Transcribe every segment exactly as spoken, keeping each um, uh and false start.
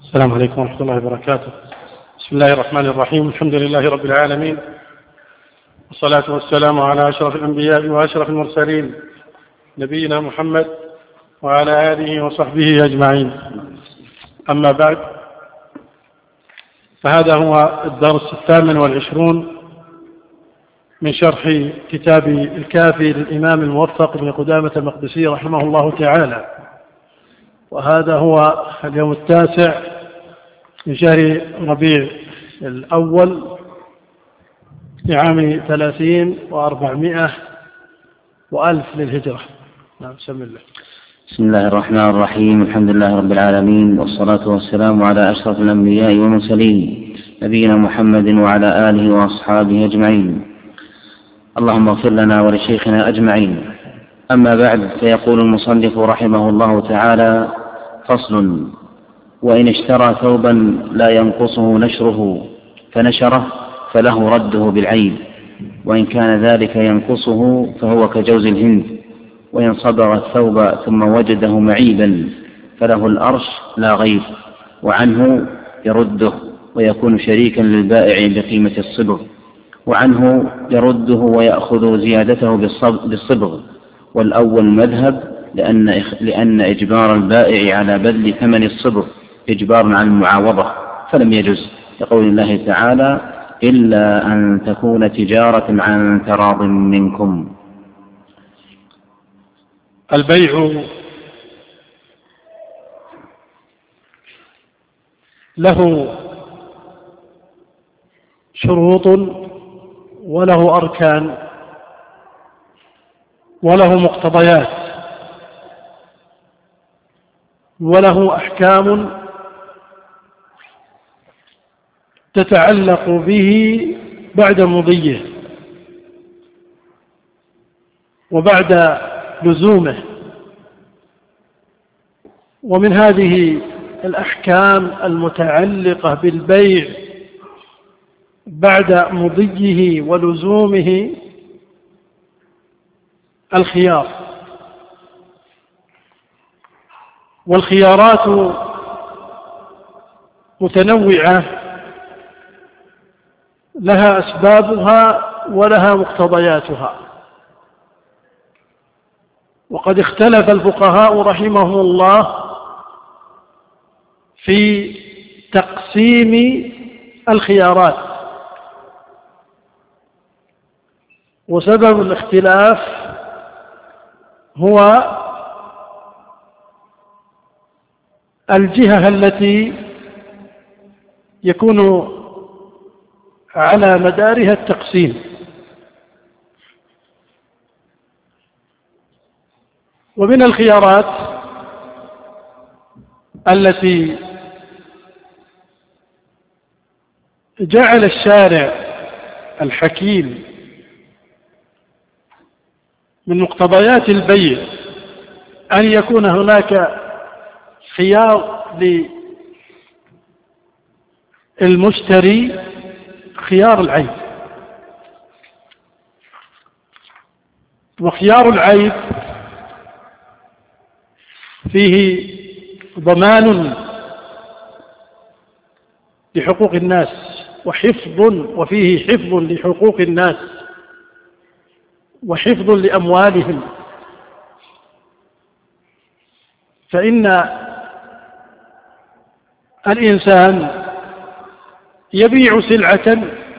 السلام عليكم ورحمة الله وبركاته. بسم الله الرحمن الرحيم. الحمد لله رب العالمين، والصلاة والسلام على أشرف الأنبياء وأشرف المرسلين نبينا محمد وعلى آله وصحبه أجمعين. أما بعد، فهذا هو الدرس الثامن والعشرون من شرح كتاب الكافي للإمام الموفق بن قدامة المقدسي رحمه الله تعالى، وهذا هو اليوم التاسع من شهر ربيع الأول لعام ثلاثين وأربعمائة وألف للهجرة. نعم، بسم الله. بسم الله الرحمن الرحيم. الحمد لله رب العالمين، والصلاة والسلام على أشرف الأنبياء والمرسلين نبينا محمد وعلى آله وأصحابه أجمعين. اللهم اغفر لنا ولشيخنا أجمعين. أما بعد، فيقول المصنف رحمه الله تعالى: فصل: وإن اشترى ثوبا لا ينقصه نشره فنشره فله رده بالعيب، وإن كان ذلك ينقصه فهو كجوز الهند، وإن صبغ الثوب ثم وجده معيبا فله الأرش لا غير، وعنه يرده ويكون شريكا للبائع بقيمة الصبغ، وعنه يرده ويأخذ زيادته بالصبغ. والأول مذهب، لأن, لأن إجبار البائع على بذل ثمن الصبغ إجبار عن المعاوضة فلم يجز، لقول الله تعالى: إلا أن تكون تجارة عن تراض منكم. البيع له شروط وله أركان وله مقتضيات وله أحكام تتعلق به بعد مضيه وبعد لزومه. ومن هذه الأحكام المتعلقة بالبيع بعد مضيه ولزومه الخيار، والخيارات متنوعة لها أسبابها ولها مقتضياتها. وقد اختلف الفقهاء رحمهم الله في تقسيم الخيارات، وسبب الاختلاف هو الجهة التي يكون على مدارها التقسيم. ومن الخيارات التي جعل الشارع الحكيم من مقتضيات البيع أن يكون هناك خيار للمشتري، خيار العيب. وخيار العيب فيه ضمان لحقوق الناس وحفظ، وفيه حفظ لحقوق الناس وحفظ لأموالهم. فإن الإنسان يبيع سلعة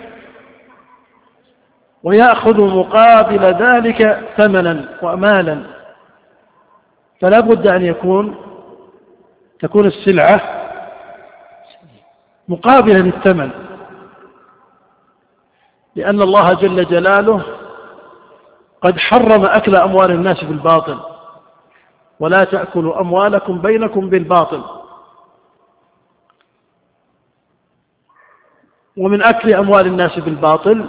ويأخذ مقابل ذلك ثمنا ومالا، فلا بد أن يكون تكون السلعة مقابلة للثمن، لأن الله جل جلاله قد حرم أكل أموال الناس بالباطل: ولا تأكلوا أموالكم بينكم بالباطل. ومن أكل أموال الناس بالباطل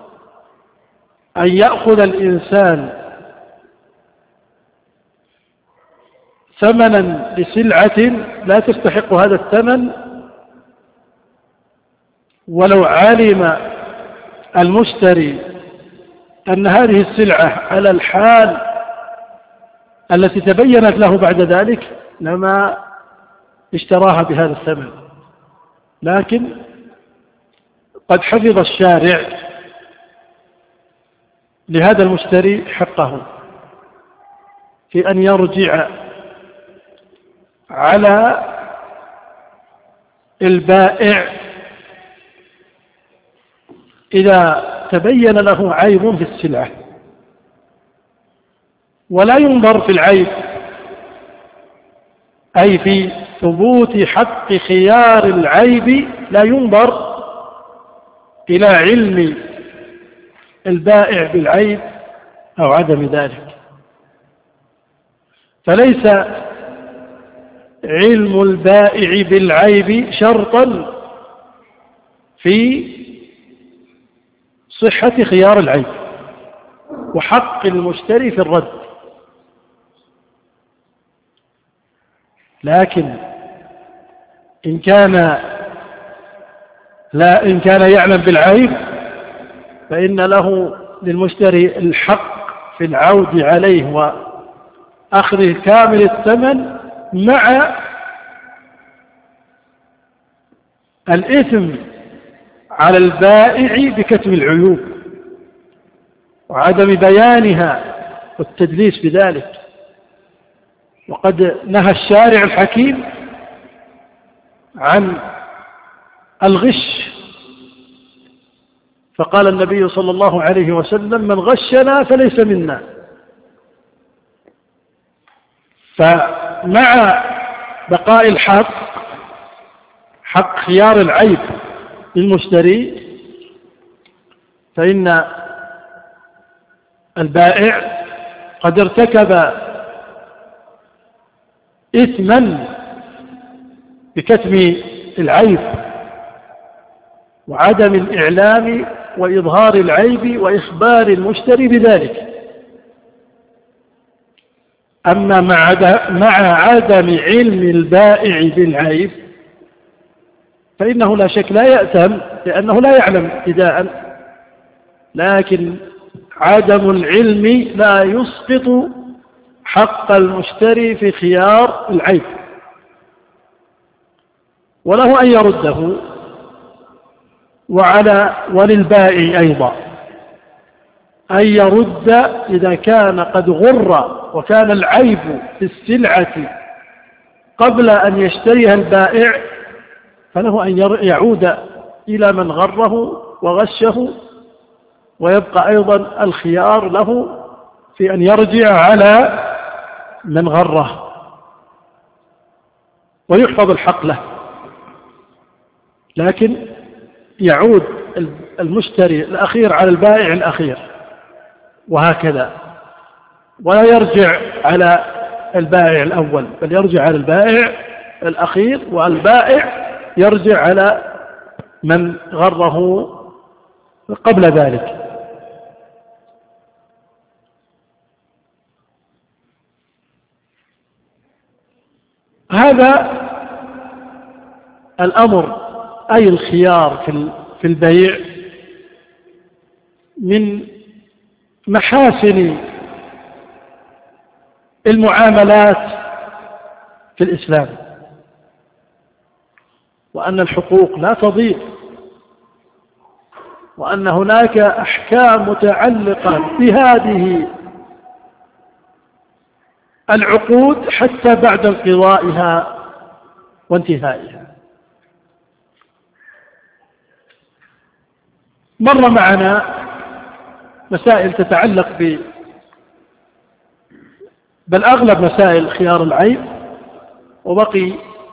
أن يأخذ الإنسان ثمنا لسلعة لا تستحق هذا الثمن، ولو علم المشتري أن هذه السلعة على الحال التي تبينت له بعد ذلك لما اشتراها بهذا الثمن. لكن قد حفظ الشارع لهذا المشتري حقه في أن يرجع على البائع إذا تبين له عيب في السلعة، ولا ينظر في العيب أي في ثبوت حق خيار العيب، لا ينظر إلى علم البائع بالعيب أو عدم ذلك. فليس علم البائع بالعيب شرطا في صحة خيار العيب وحق المشتري في الرد، لكن إن كان لا إن كان يعلم بالعيب فإن له للمشتري الحق في العود عليه وأخذه كامل الثمن مع الإثم على البائع بكتم العيوب وعدم بيانها والتدليس بذلك. وقد نهى الشارع الحكيم عن الغش، فقال النبي صلى الله عليه وسلم: من غشنا فليس منا. فمع بقاء الحق حق خيار العيب للمشتري، فإن البائع قد ارتكب إثما بكتم العيب وعدم الإعلام وإظهار العيب وإخبار المشتري بذلك. أما مع عدم علم البائع بالعيب فإنه لا شك لا يأثم، لأنه لا يعلم ابتداء، لكن عدم العلم لا يسقط حق المشتري في خيار العيب، وله أن يرده، وعلى وللبائع أيضا أن يرد إذا كان قد غر وكان العيب في السلعة قبل أن يشتريها البائع، فله أن يعود إلى من غره وغشه، ويبقى أيضا الخيار له في أن يرجع على من غره ويحفظ الحق له، لكن يعود المشتري الأخير على البائع الأخير وهكذا، ولا يرجع على البائع الأول، بل يرجع على البائع الأخير، والبائع يرجع على من غره قبل ذلك. هذا الأمر أي الخيار في البيع من محاسن المعاملات في الإسلام، وأن الحقوق لا تضيع، وأن هناك أحكام متعلقة بهذه العقود حتى بعد انقضائها وانتهائها. مر معنا مسائل تتعلق ب بل أغلب مسائل خيار العيب، وبقي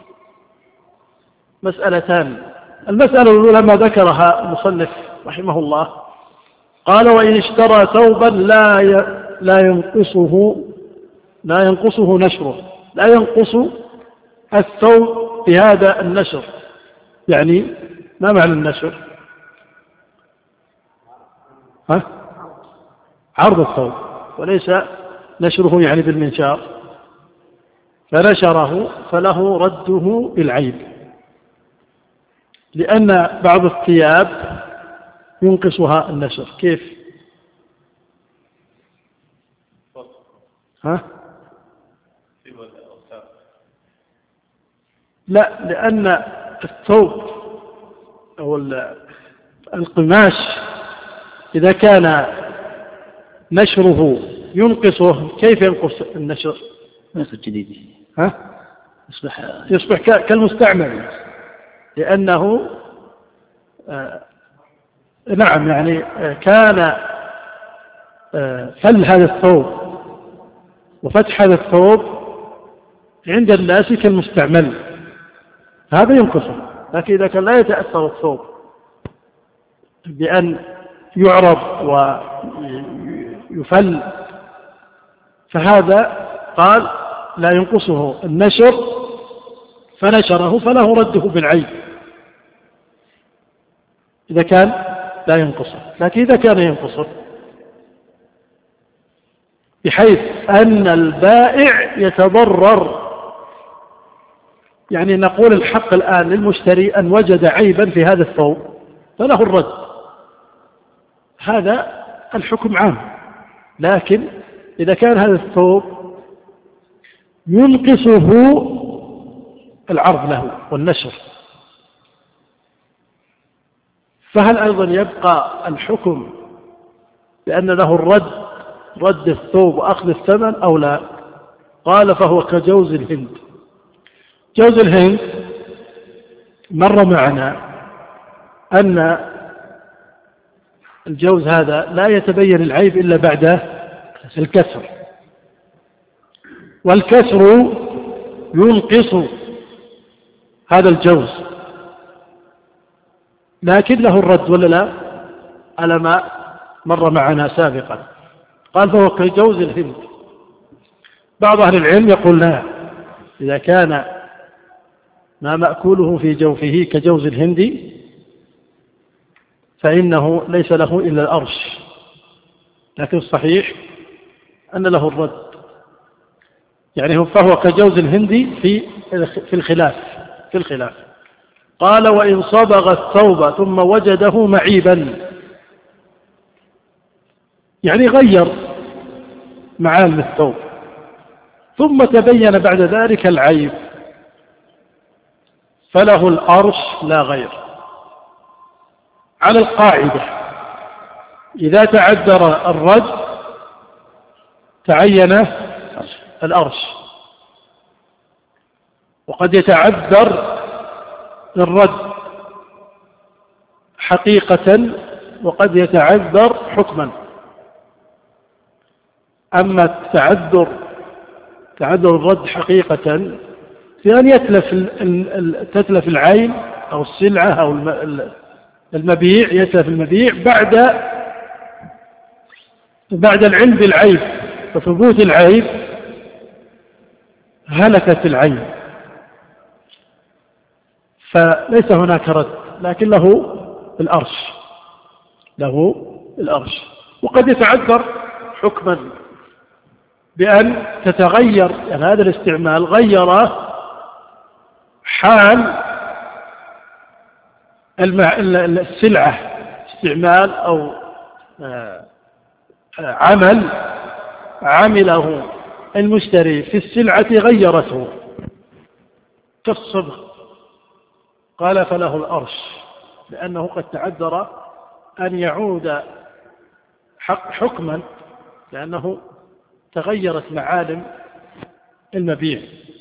مسألتان. المسألة الأولى ما ذكرها المصنف رحمه الله، قال: وإن اشترى ثوبا لا لا ينقصه لا ينقصه نشره، لا ينقص الثوب بهذا النشر. يعني ما معنى النشر؟ ها؟ عرض الثوب، وليس نشره يعني بالمنشار. فنشره فله رده بالعيب، لأن بعض الثياب ينقصها النشر. كيف؟ ها؟ لا، لأن الثوب أو القماش إذا كان نشره ينقصه، كيف ينقص النشر؟ يصبح جديد، ها؟ يصبح يصبح كالمستعمل، لأنه آه نعم يعني آه كان آه فل هذا الثوب وفتح هذا الثوب عند الناس كالمستعمل، هذا ينقصه. لكن إذا كان لا يتأثر الثوب بأن يعرض ويفل فهذا قال لا ينقصه النشر، فنشره فله رده بالعيب إذا كان لا ينقصه. لكن إذا كان ينقصه بحيث أن البائع يتضرر، يعني نقول الحق الآن للمشتري أن وجد عيبا في هذا الثوب فله الرد، هذا الحكم عام. لكن إذا كان هذا الثوب ينقصه العرض له والنشر، فهل أيضا يبقى الحكم بأن له الرد، رد الثوب وأخذ الثمن أو لا؟ قال فهو كجوز الهند. جوز الهند مر معنا أن الجوز هذا لا يتبين العيب إلا بعد الكسر، والكسر ينقص هذا الجوز، لكن له الرد ولا لا؟ على ما مر معنا سابقا. قال فهو كجوز الهند. بعض أهل العلم يقول لا، إذا كان ما مأكوله في جوفه كجوز الهند فإنه ليس له إلا الأرش، لكن الصحيح أن له الرد، يعني فهو كجوز الهندي في في الخلاف في الخلاف قال وإن صبغ الثوب ثم وجده معيبا، يعني غير معالم الثوب ثم تبين بعد ذلك العيب فله الأرش لا غير، على القاعدة إذا تعذر الرد تعين الأرش، وقد يتعذر الرد حقيقة وقد يتعذر حكما. أما التعذر تعذر الرد حقيقة في أن يتلف تتلف العين أو السلعة أو المبيع، يتلف المبيع بعد بعد العلم بالعيب وثبوت العيب هلكت العين، فليس هناك رد، لكن له الأرش له الأرش. وقد يتعذر حكما بأن تتغير، يعني هذا الاستعمال غير حال السلعة، استعمال أو عمل عمله المشتري في السلعة غيرته كالصبغ، قال فله الأرش، لأنه قد تعذر أن يعود حق حكما لأنه تغيرت معالم المبيع،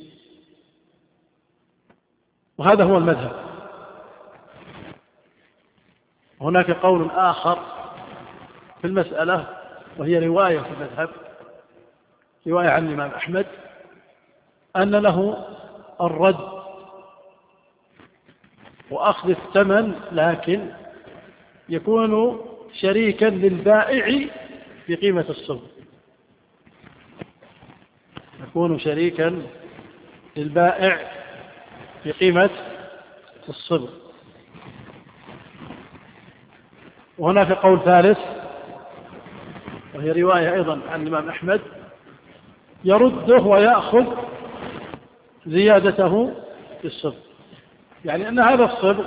وهذا هو المذهب. هناك قول آخر في المسألة وهي رواية في المذهب، رواية عن الإمام أحمد، أن له الرد وأخذ الثمن، لكن يكون شريكا للبائع في قيمة الصبغ، يكون شريكا للبائع في قيمة الصبغ. وهناك قول ثالث وهي رواية أيضا عن الإمام أحمد، يرده ويأخذ زيادته في الصبغ، يعني أن هذا الصبغ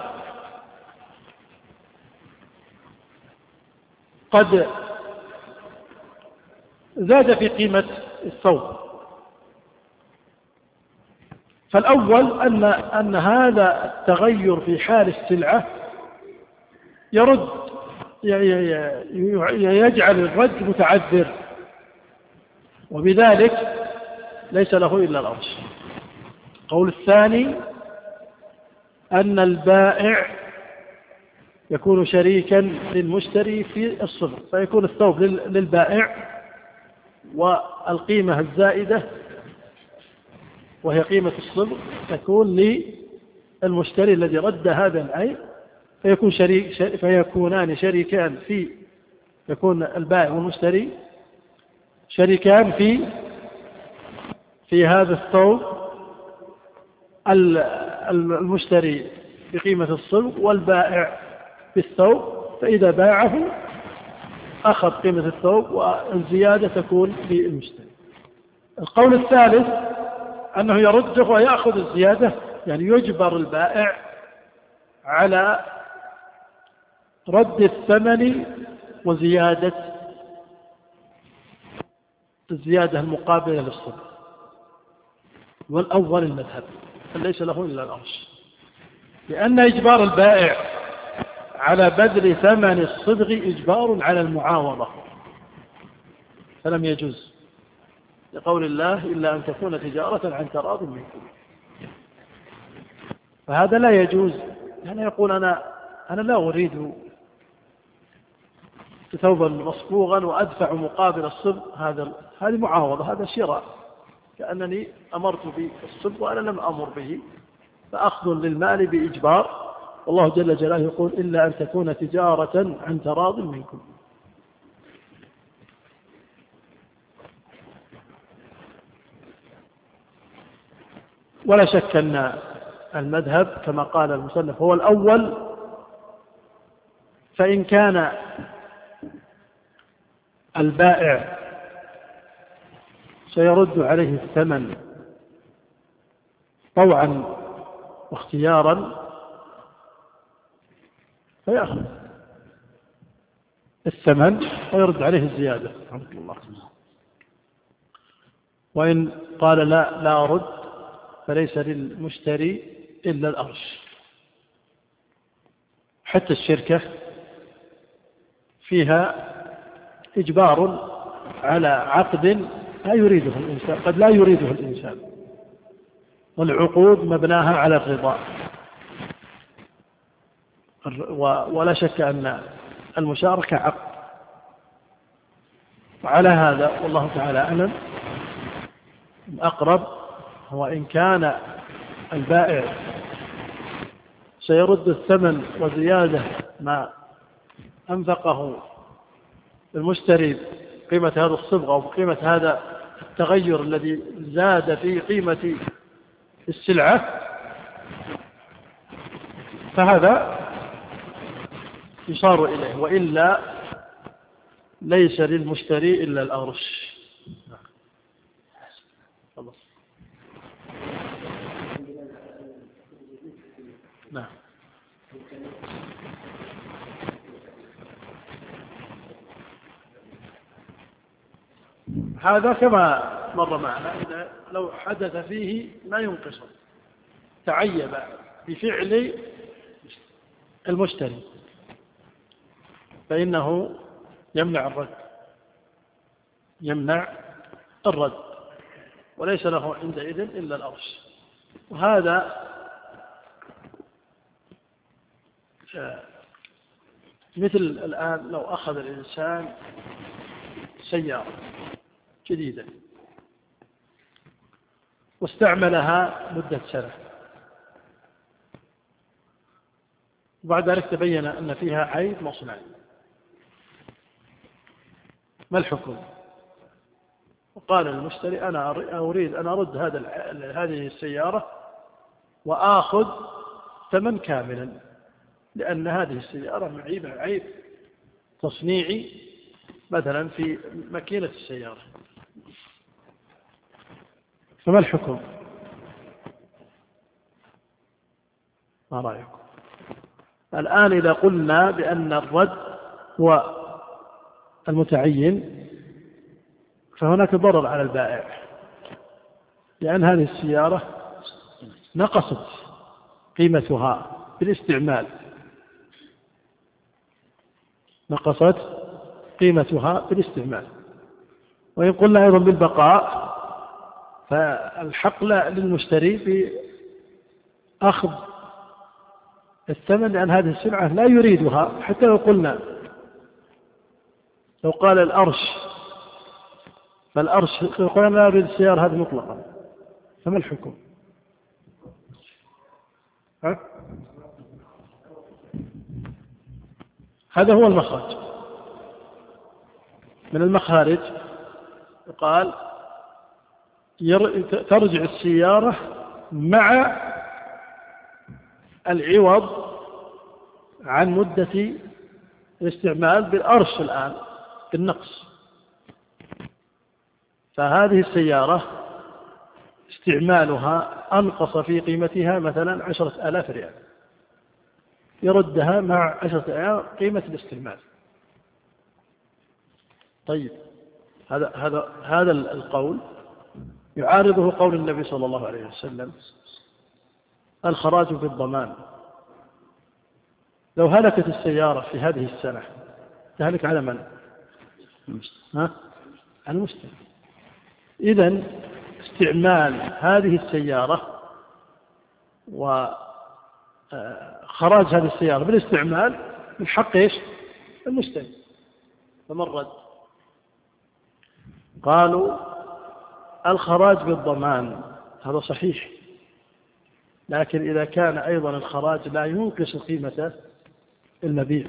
قد زاد في قيمة الثوب، فالأول أن, أن هذا التغير في حال السلعة يرد يجعل الرد متعذر، وبذلك ليس له إلا الأرش. القول الثاني أن البائع يكون شريكا للمشتري في الصبغ، فيكون الثوب للبائع والقيمة الزائدة وهي قيمة الصبغ تكون للمشتري الذي رد هذا العيب، فيكون شريك فيكونان شريكان في يكون البائع والمشتري شريكان في في هذا الثوب، المشتري بقيمة الصبغ والبائع بالثوب، فإذا باعه أخذ قيمة الثوب والزيادة تكون للمشتري. القول الثالث أنه يرده ويأخذ الزيادة، يعني يجبر البائع على رد الثمن وزيادة الزيادة المقابلة للصبغ، والأول المذهب فليس له إلا الأرش، لأن إجبار البائع على بذل ثمن الصبغ إجبار على المعاوضة فلم يجوز، لقول الله إلا أن تكون تجارة عن تراض منكم، فهذا لا يجوز. يعني يقول أنا أنا لا أريد ثوبا مصبوغا وأدفع مقابل الصبغ، هذا هذه معاوضة، هذا شراء، كأنني أمرت بالصبغ وأنا لم أمر به، فأخذ للمال بإجبار. والله جل جلاله يقول إلا أن تكون تجارة عن تراض منكم. ولا شك أن المذهب كما قال المصنف هو الأول، فإن كان البائع سيرد عليه الثمن طوعا واختيارا فيأخذ الثمن ويرد عليه الزيادة رحمه الله. وإن قال لا لا أرد فليس للمشتري إلا الأرش. حتى الشركة فيها إجبار على عقد لا يريده الإنسان، قد لا يريده الإنسان، والعقود مبناها على الرضا، ولا شك أن المشاركة عقد. وعلى هذا والله تعالى أعلم الأقرب هو إن كان البائع سيرد الثمن وزيادة ما أنفقه المشتري قيمة هذا الصبغة أو قيمة هذا التغير الذي زاد في قيمة السلعة، فهذا يصار إليه، وإلا ليس للمشتري إلا الأرش. نعم. هذا كما مر معنا إن لو حدث فيه ما ينقص تعيب بفعل المشتري فإنه يمنع الرد يمنع الرد وليس له عندئذ إلا الأرش. وهذا مثل الآن لو أخذ الإنسان سيارة جديدة واستعملها مدة سنة، وبعد ذلك تبين أن فيها عيب مصنعي، ما الحكم؟ وقال المشتري أنا أريد أن أرد هذا هذه السيارة وآخذ ثمن كاملا، لأن هذه السيارة معيبة عيب تصنيعي مثلا في ماكينة السيارة، فما الحكم؟ ما رأيكم؟ الآن إذا قلنا بأن الرد هو المتعين فهناك ضرر على البائع، لأن هذه السيارة نقصت قيمتها بالاستعمال، نقصت قيمتها بالاستعمال. وإن قلنا أيضا بالبقاء فالحق للمشتري بأخذ الثمن، لأن هذه السلعة لا يريدها. حتى لو قلنا لو قال الأرش فالأرش يقول لا أريد السيارة هذه مطلقا، فما الحكم؟ ها؟ هذا هو المخرج. من المخارج قال ترجع السيارة مع العوض عن مدة الاستعمال بالأرش الآن بالنقص. فهذه السيارة استعمالها أنقص في قيمتها مثلا عشرة آلاف ريال، يردها مع عشرة آلاف قيمة الاستعمال. طيب هذا هذا هذا القول يعارضه قول النبي صلى الله عليه وسلم الخراج بالضمان. لو هلكت السيارة في هذه السنة تهلك على من؟ ها؟ على المشتري. إذن استعمال هذه السيارة وخراج هذه السيارة بالاستعمال من حق إيش؟ المشتري. فمن رد؟ قالوا الخراج بالضمان هذا صحيح، لكن إذا كان أيضا الخراج لا ينقص قيمة المبيع،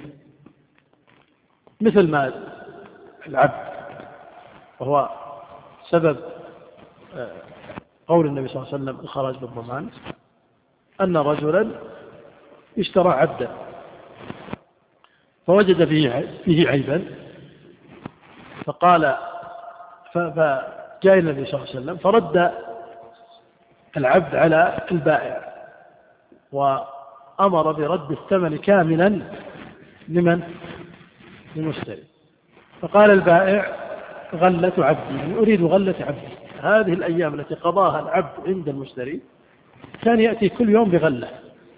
مثل ما العبد، وهو سبب قول النبي صلى الله عليه وسلم الخراج بالضمان أن رجلا اشترى عبدا فوجد فيه عيبا فقال فجاء النبي صلى الله عليه وسلم فرد العبد على البائع وأمر برد الثمن كاملا لمن؟ للمشتري. فقال البائع غلة عبدي، يعني أريد غلة عبدي. هذه الأيام التي قضاها العبد عند المشتري كان يأتي كل يوم بغلة،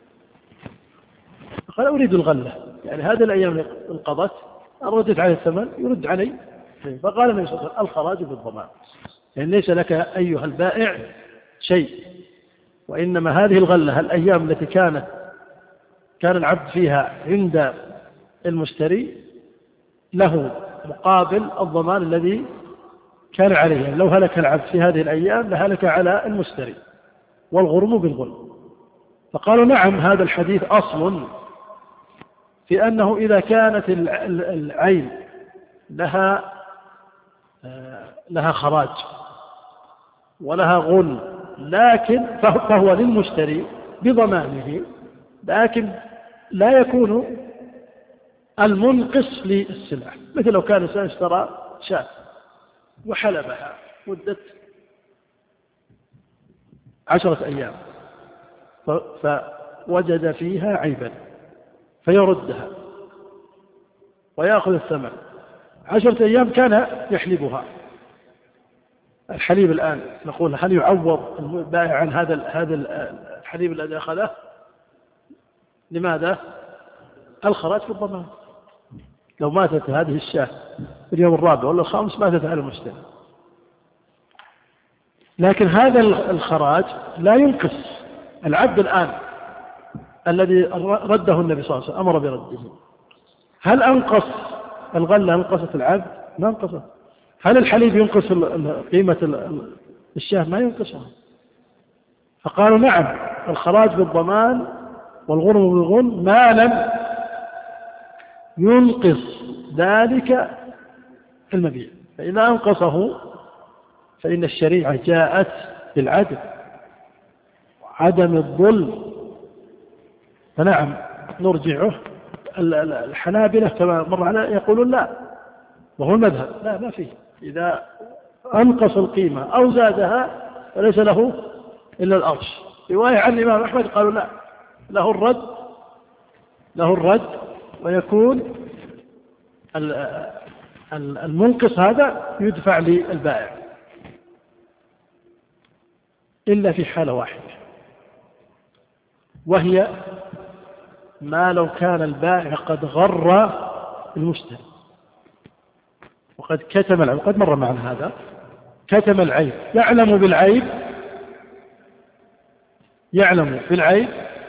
فقال أريد الغلة، يعني هذه الأيام انقضت ردت عليه الثمن يرد علي. فقال النبي صلى الله عليه وسلم الخراج بالضمان، يعني ليس لك أيها البائع شيء، وإنما هذه الغلة الأيام التي كانت كان العبد فيها عند المشتري له مقابل الضمان الذي كان عليه. يعني لو هلك العبد في هذه الأيام لهلك على المشتري، والغرم بالغرم. فقالوا نعم، هذا الحديث أصل في أنه إذا كانت العين لها لها خراج ولها غل لكن فهو للمشتري بضمانه، لكن لا يكون المنقص للسلعة. مثل لو كان الإنسان اشترى شاة وحلبها مدة عشرة أيام فوجد فيها عيبا فيردها ويأخذ الثمن. عشرة أيام كان يحلبها، الحليب الآن نقول هل يعوض البائع عن هذا هذا الحليب الذي أخذه؟ لماذا؟ الخراج في الضمان. لو ماتت هذه الشاة في اليوم الرابع ولا الخامس ماتت على المشتري. لكن هذا الخراج لا ينقص العبد الآن الذي رده النبي صلى الله عليه وسلم أمر برده. هل أنقص الغلة؟ أنقصت العبد؟ ما أنقصت. هل الحليب ينقص قيمة الشاة؟ ما ينقصها. فقالوا نعم، الخراج بالضمان والغرم بالغرم ما لم ينقص ذلك المبيع. فإذا أنقصه فإن الشريعة جاءت بالعدل وعدم الظلم، فنعم نرجعه. الحنابلة كما مر علينا يقولون لا، وهو المذهب لا ما فيه، إذا أنقص القيمة أو زادها فليس له إلا الأرش. رواية عن الإمام أحمد قالوا لا، له الرد له الرد ويكون المنقص هذا يدفع للبائع، إلا في حالة واحدة، وهي ما لو كان البائع قد غر المشتري وقد كتم العيب، قد مر معنا هذا، كتم العيب، يعلم بالعيب، يعلم بالعيب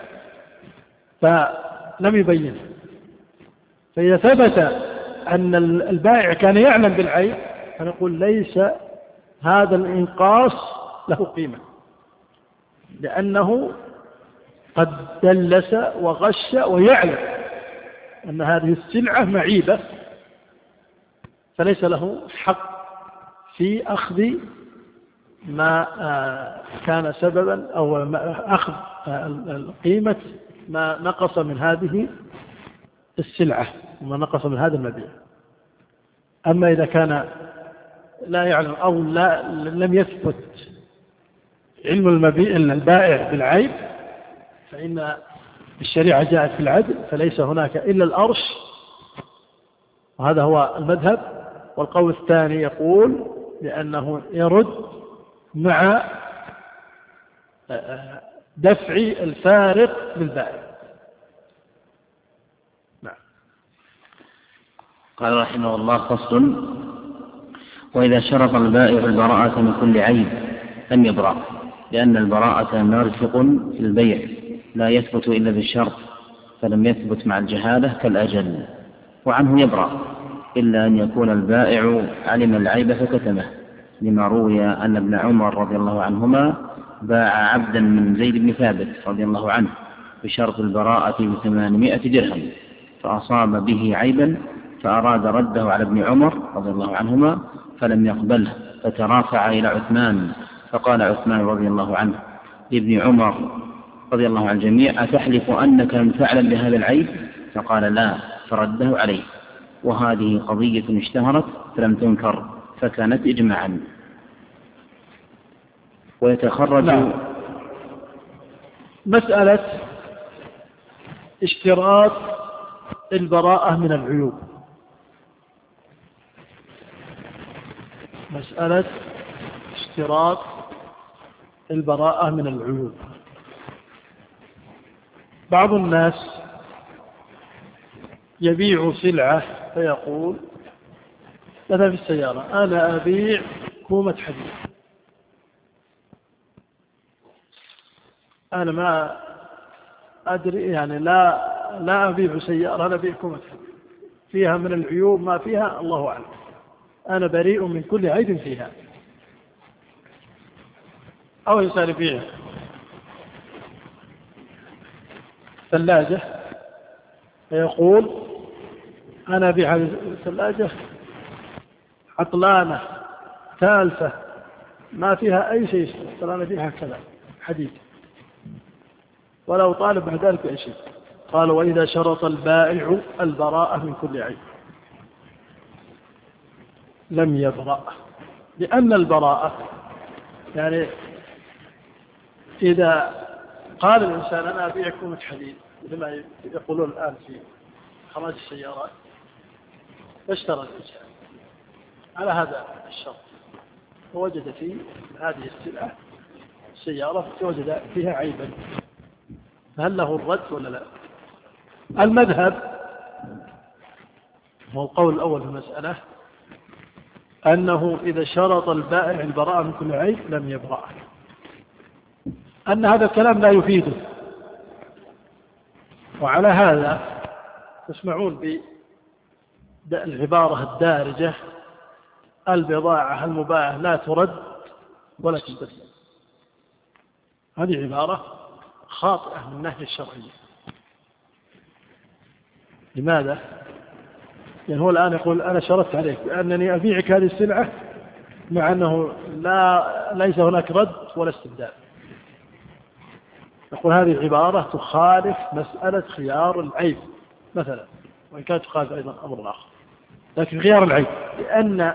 فلم يبينه. فإذا ثبت أن البائع كان يعلم بالعيب فنقول ليس هذا الإنقاص له قيمة، لأنه قد دلس وغش ويعلم أن هذه السلعة معيبة، فليس له حق في أخذ ما كان سببا أو أخذ قيمة ما نقص من هذه السلعة وما نقص من هذا المبيع. أما إذا كان لا يعلم أو لا لم يثبت علم المبيع البائع بالعيب فإن الشريعة جاءت في العدل، فليس هناك إلا الأرش، وهذا هو المذهب. والقول الثاني يقول بأنه يرد مع دفع الفارق للبائع. نعم. قال رحمه الله: فصل: وإذا شرط البائع البراءة من كل عيب لم يبرأ، لأن البراءة مرفق في البيع لا يثبت إلا بالشرط، فلم يثبت مع الجهالة كالأجل، وعنه يبرأ إلا أن يكون البائع علم العيب فكتمه، لما روي أن ابن عمر رضي الله عنهما باع عبدا من زيد بن ثابت رضي الله عنه بشرط البراءة بثمانمائة درهم، فأصاب به عيبا فأراد رده على ابن عمر رضي الله عنهما فلم يقبله، فترافع إلى عثمان، فقال عثمان رضي الله عنه لابن عمر رضي الله عن الجميع: أتحلف أنك لم تعلم بهذا العيب؟ فقال: لا، فرده عليه. وهذه قضية اشتهرت فلم تنكر، فكانت إجماعا. ويتخرج لا. مسألة اشتراط البراءة من العيوب، مسألة اشتراط البراءة من العيوب. بعض الناس يبيع سلعة فيقول مثلا في السيارة: أنا أبيع كومة حديد، أنا ما أدري يعني لا لا أبيع سيارة، أنا أبيع كومة حديد فيها من العيوب ما فيها الله أعلم، أنا بريء من كل عيب فيها. أو إنسان يبيع ثلاجة فيقول: أنا أبيع الثلاجة عطلانة تالفة ما فيها أي شيء، أنا أبيعها كذا حديد، ولو طالب بعد ذلك بأي شيء. قال: وإذا شرط البائع البراءة من كل عيب لم يبرأ، لأن البراءة يعني إذا قال الإنسان: أنا أبيع كومة حديد، لما يقولون الآن في خراج السيارات، فاشترى الإنسان على هذا الشرط ووجد في هذه السلعة السيارة وجد فيها عيبا، فهل له الرد ولا لا؟ المذهب هو القول الأول في المسألة أنه إذا شرط البائع البراءة من كل عيب لم يبرأ، أن هذا الكلام لا يفيده. وعلى هذا تسمعون بالعبارة الدارجة: البضاعة المباعة لا ترد ولا تستبدل. هذه عبارة خاطئة من الناحية الشرعية. لماذا؟ يعني هو الآن يقول: أنا شرطت عليك بأنني أبيعك هذه السلعة، مع أنه لا ليس هناك رد ولا استبدال. يقول هذه العبارة تخالف مسألة خيار العيب مثلا، وإن كانت تخالف أيضا أمر آخر، لكن خيار العيب لأن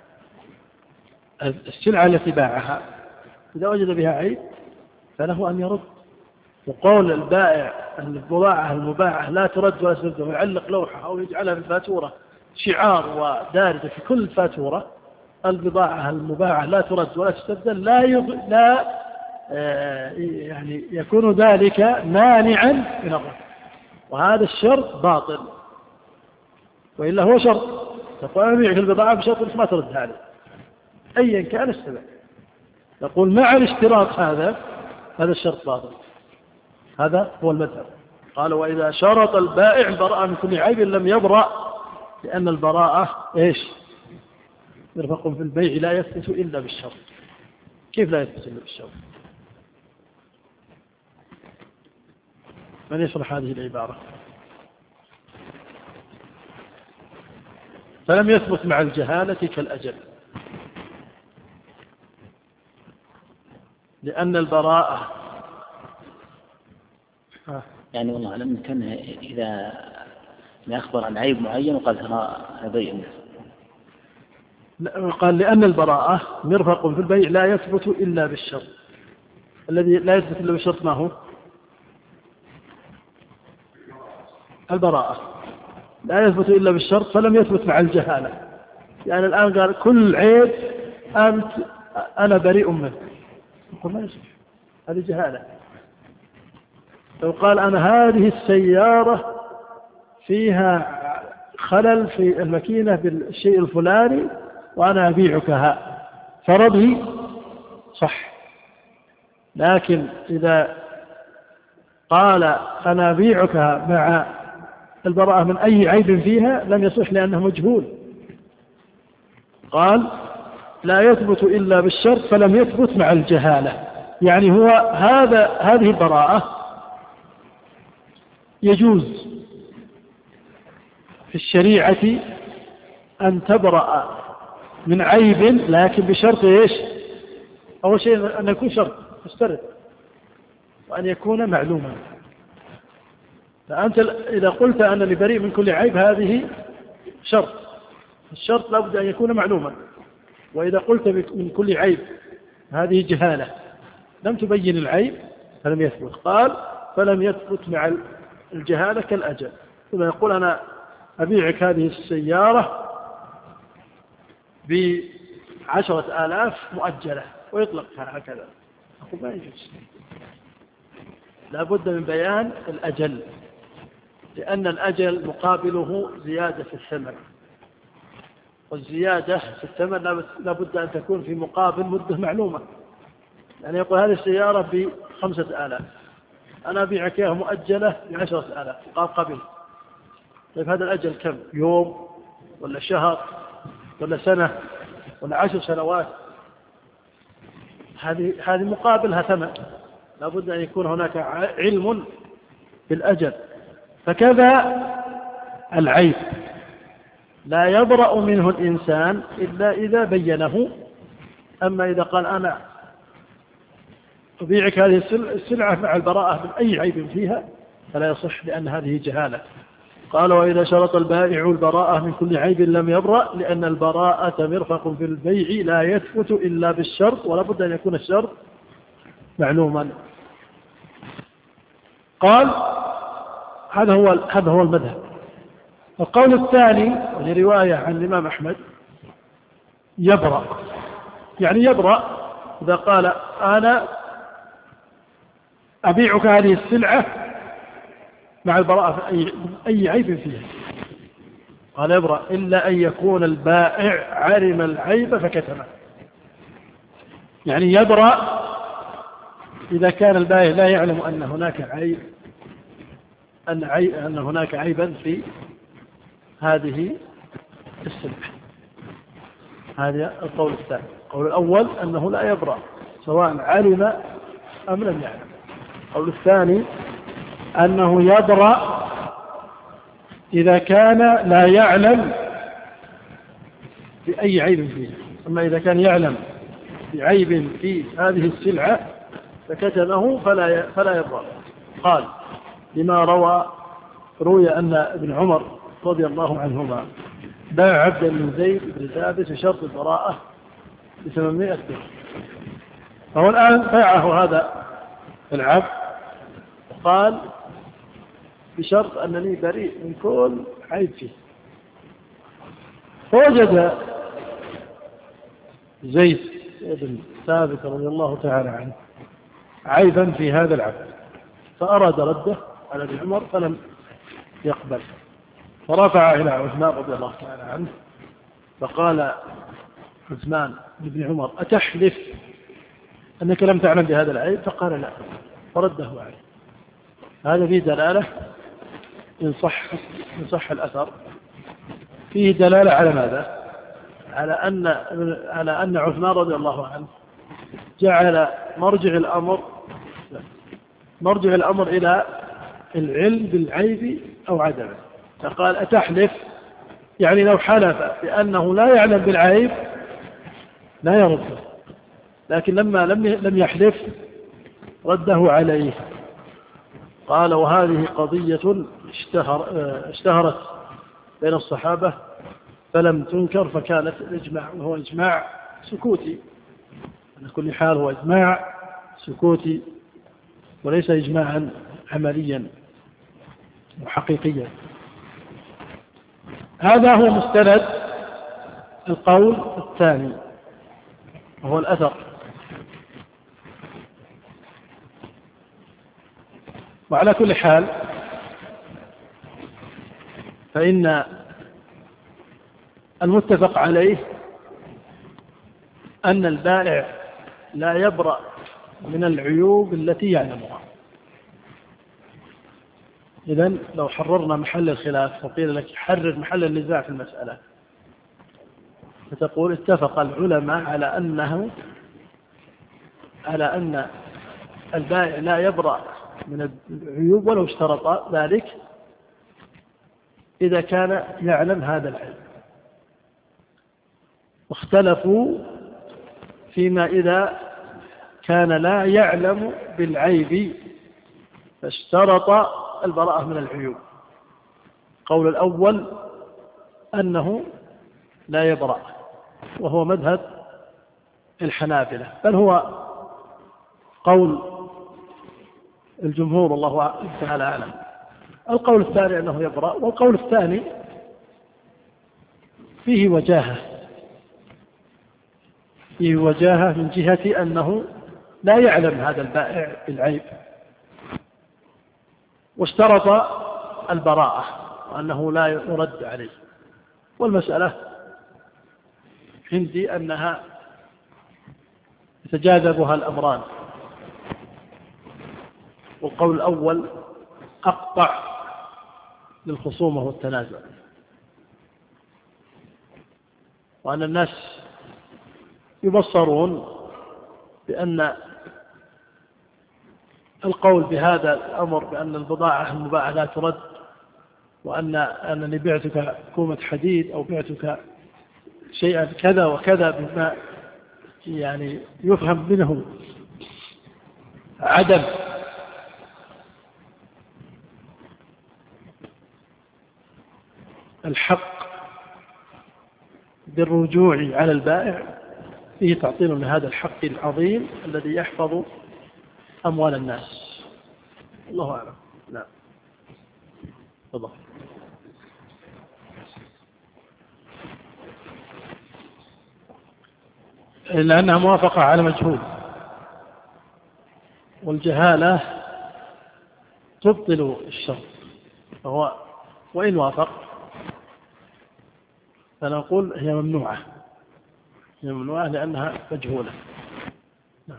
السلعة التي باعها إذا وجد بها عيب فله أن يرد. وقول البائع أن البضاعة المباعة لا ترد ولا تستبدل ويعلق لوحة أو يجعلها في الفاتورة شعار ودارجة في كل فاتورة: البضاعة المباعة لا ترد ولا تستبدل، لا يغ... لا آه يعني يكون ذلك مانعا من الرد، وهذا الشرط باطل. وإلا هو شرط. تقول أنا أبيعك البضاعة بشرط ما تردها علي أيا كان السبب. نقول مع الاشتراط هذا هذا الشرط باطل. هذا هو المذهب. قال وإذا شرط البائع البراءة من كل عيب لم يبرأ، لأن البراءة إيش؟ مرفق في البيع لا يثبت إلا بالشرط. كيف لا يثبت إلا بالشرط؟ من يشرح هذه العبارة؟ فلم يثبت مع الجهالة كالأجل، لأن البراءة يعني والله لم كان إذا ما أخبر عن عيب معين وقال ترى هذا قال لأن البراءة مرفق في البيع لا يثبت إلا بالشرط. الذي لا يثبت إلا بالشرط ما هو؟ البراءة لا يثبت إلا بالشرط، فلم يثبت مع الجهالة. يعني الآن قال كل عيب أنت أنا بريء منه، يقول ما يصح، هذه جهالة. لو قال أنا هذه السيارة فيها خلل في الماكينة بالشيء الفلاني وأنا أبيعكها فرضي صح. لكن إذا قال أنا أبيعكها مع البراءة من أي عيب فيها لم يصح، لأنه مجهول. قال لا يثبت إلا بالشرط فلم يثبت مع الجهالة. يعني هو هذا هذه البراءة يجوز في الشريعة أن تبرأ من عيب، لكن بشرط إيش؟ أول شيء أن يكون شرط مسترد، وأن يكون معلوما. فأنت إذا قلت أنني بريء من كل عيب هذه شرط، الشرط لابد أن يكون معلوما. وإذا قلت من كل عيب هذه جهالة لم تبين العيب فلم يثبت. قال فلم يثبت مع الجهالة كالأجل. ثم يقول أنا أبيعك هذه السيارة بعشرة آلاف مؤجلة ويطلقها هكذا، أقول ما يجوز. لابد من بيان الأجل، لأن الأجل مقابله زيادة في الثمن، والزيادة في الثمن لابد أن تكون في مقابل مدة معلومة. يعني يقول هذه السيارة بخمسة آلاف، أنا أبيعك إياها مؤجلة بعشرة آلاف، قال قبل. طيب هذا الأجل كم؟ يوم ولا شهر ولا سنة ولا عشر سنوات؟ هذه هذه مقابلها ثمن، لابد أن يكون هناك علم بالأجل. فكذا العيب لا يبرأ منه الإنسان إلا إذا بينه. أما إذا قال أنا أبيعك هذه السلعة مع البراءة من أي عيب فيها فلا يصح، لأن هذه جهالة. قال وإذا شرط البائع البراءة من كل عيب لم يبرأ، لأن البراءة مرفق في البيع لا يثبت إلا بالشرط، ولا بد أن يكون الشرط معلوما. قال هذا هو هذا هو المذهب. القول الثاني وهي رواية عن الإمام أحمد يبرأ، يعني يبرأ إذا قال أنا أبيعك هذه السلعة مع البراءة في أي عيب فيها، قال يبرأ إلا أن يكون البائع علم العيب فكتمه. يعني يبرأ إذا كان البائع لا يعلم أن هناك عيب أن, عيب أن هناك عيبا في هذه السلعة. هذا القول الثاني. القول الأول أنه لا يبرأ سواء علم أم لم يعلم. القول الثاني أنه يبرأ إذا كان لا يعلم بأي عيب فيها. أما إذا كان يعلم بعيب في هذه السلعة فكتمه فلا فلا يبرأ. قال لما روى روي أن ابن عمر رضي الله عنهما باع عبدا من زيد بن ثابت بشرط البراءة بثمانمائة درهم، فهو الآن باعه هذا العبد وقال بشرط أنني بريء من كل عيب فيه. فوجد زيد بن ثابت رضي الله تعالى عنه عيبا في هذا العبد، فأراد رده على ابن عمر فلم يقبل. فرفع إلى عثمان رضي الله تعالى عنه فقال عثمان بن عمر أتحلف أنك لم تعلم بهذا العيب؟ فقال لا، فرده عليه. هذا فيه دلالة إن صح, إن صح الأثر، فيه دلالة على ماذا؟ على أن, على أن عثمان رضي الله عنه جعل مرجع الأمر مرجع الأمر إلى العلم بالعيب أو عدمه. فقال أتحلف، يعني لو حلف بأنه لا يعلم بالعيب لا يرده، لكن لما لم لم يحلف رده عليه. قال وهذه قضية اشتهر اشتهرت بين الصحابة فلم تنكر، فكانت الإجماع، وهو إجماع سكوتي على كل حال، هو إجماع سكوتي وليس إجماعا عمليا وحقيقيا. هذا هو مستند القول الثاني وهو الأثر. وعلى كل حال فإن المتفق عليه أن البائع لا يبرأ من العيوب التي يعلمها. إذن لو حررنا محل الخلاف وقيل لك حرر محل النزاع في المسألة، فتقول اتفق العلماء على أنه على أن البائع لا يبرأ من العيوب ولو اشترط ذلك إذا كان يعلم هذا العيب، واختلفوا فيما إذا كان لا يعلم بالعيب فاشترط البراءة من العيوب. قول الأول أنه لا يبرأ، وهو مذهب الحنابلة، بل هو قول الجمهور الله تعالى أعلم. القول الثاني أنه يبرأ، والقول الثاني فيه وجاهة فيه وجاهة من جهة أنه لا يعلم هذا البائع بالعيب واشترط البراءة وأنه لا يرد عليه. والمسألة عندي أنها يتجاذبها الأمران، والقول الأول أقطع للخصومة والتنازع، وأن الناس يبصرون بأن القول بهذا الأمر بأن البضاعة المباعة لا ترد، وأن أنني بعتك كومة حديد أو بعتك شيئا كذا وكذا بما يعني يفهم منه عدم الحق بالرجوع على البائع، فيه تعطيل لهذا الحق العظيم الذي يحفظ أموال الناس. الله أعلم. نعم. تفضل. لأنها موافقة على مجهول، والجهالة تبطل الشرط، فهو وإن وافق فنقول هي ممنوعة هي ممنوعة لأنها مجهولة. نعم.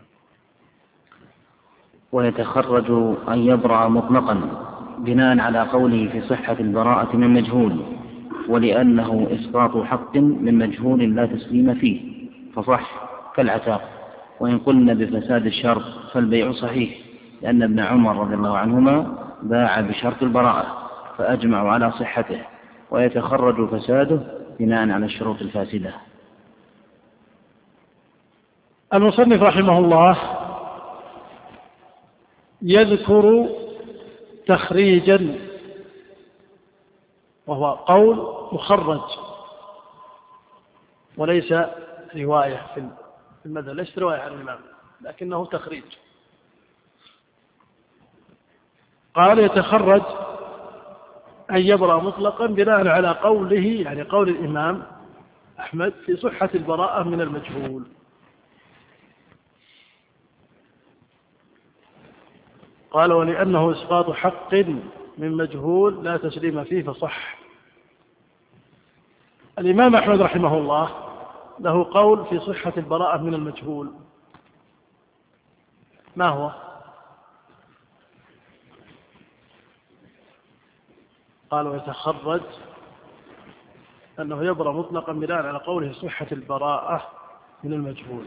ويتخرج أن يبرأ مطلقا بناء على قوله في صحة البراءة من مجهول، ولأنه إسقاط حق من مجهول لا تسليم فيه فصح كالعتاق. وإن قلنا بفساد الشرط فالبيع صحيح، لأن ابن عمر رضي الله عنهما باع بشرط البراءة فأجمعوا على صحته، ويتخرج فساده بناء على الشروط الفاسدة. المصنف رحمه الله يذكر تخريجا، وهو قول مخرج وليس رواية في المذهب، ليس رواية عن الإمام لكنه تخريج. قال يتخرج أن يبرأ مطلقا بناء على قوله، يعني قول الإمام أحمد في صحة البراءة من المجهول. قال ولأنه إسقاط حق من مجهول لا تسليم فيه فصح الإمام أحمد رحمه الله له قول في صحة البراءة من المجهول. ما هو؟ قال ويتخرج أنه يبرأ مطلقا بناء على قوله صحة البراءة من المجهول.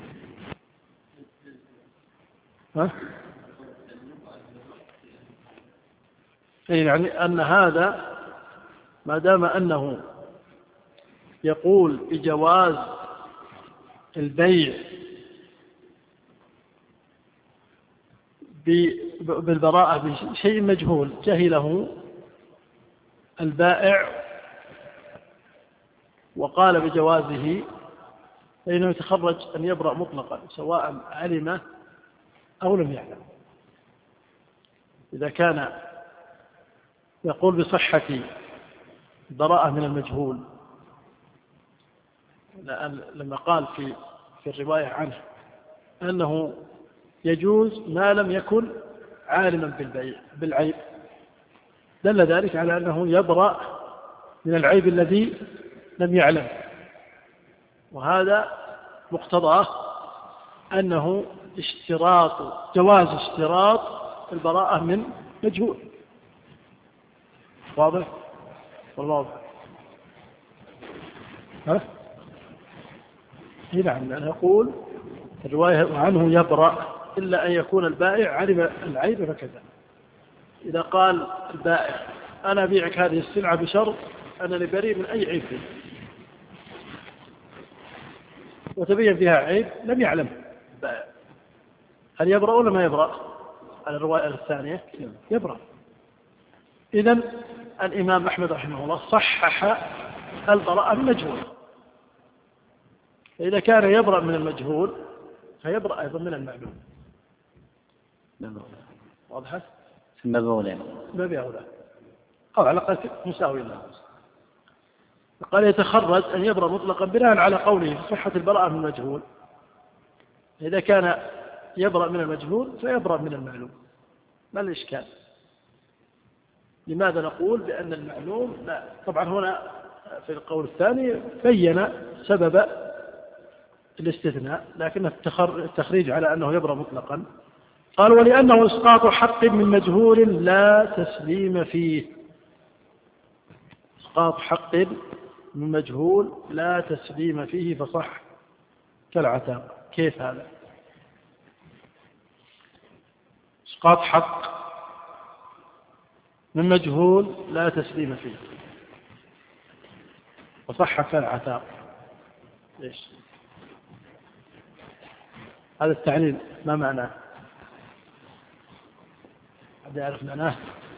ها؟ يعني أن هذا ما دام أنه يقول بجواز البيع بالبراءة بشيء مجهول جهله البائع وقال بجوازه، فإنه يتخرج أن يبرأ مطلقا سواء علم أو لم يعلم. إذا كان يقول بصحة براءة من المجهول لما قال في في الرواية عنه أنه يجوز ما لم يكن عالما بالبيع بالعيب، دل ذلك على أنه يبرأ من العيب الذي لم يعلم، وهذا مقتضاه أنه اشتراط جواز اشتراط البراءة من مجهول. واضح؟ والواضح ها؟ نعم، نقول الرواية عنه يبرأ إلا أن يكون البائع علم العيب فكذا. إذا قال البائع أنا أبيعك هذه السلعة بشرط أنني بريء من أي عيب فيه، وتبين فيها عيب لم يعلم البائع، هل يبرأ ولا ما يبرأ؟ على الرواية الثانية يبرأ. إذن الإمام أحمد رحمه الله صحح البراءة من المجهول، فإذا كان يبرأ من المجهول فيبرأ أيضا من المعلوم. واضح؟ ما بأولى ما بأولى أو على الأقل مساوي له. قال يتخرج أن يبرأ مطلقا بناء على قوله صحة البراءة من المجهول. إذا كان يبرأ من المجهول فيبرأ من المعلوم. ما الإشكال؟ لماذا نقول بأن المعلوم لا؟ طبعا هنا في القول الثاني بين سبب الاستثناء، لكن التخريج على أنه يبرأ مطلقا. قال ولأنه إسقاط حق من مجهول لا تسليم فيه. إسقاط حق من مجهول لا تسليم فيه فصح كالعتاق. كيف هذا؟ إسقاط حق من مجهول لا تسليم فيه وصح كالعتاق. ليش؟ هذا التعليل ما معناه؟ حد يعرف معناه؟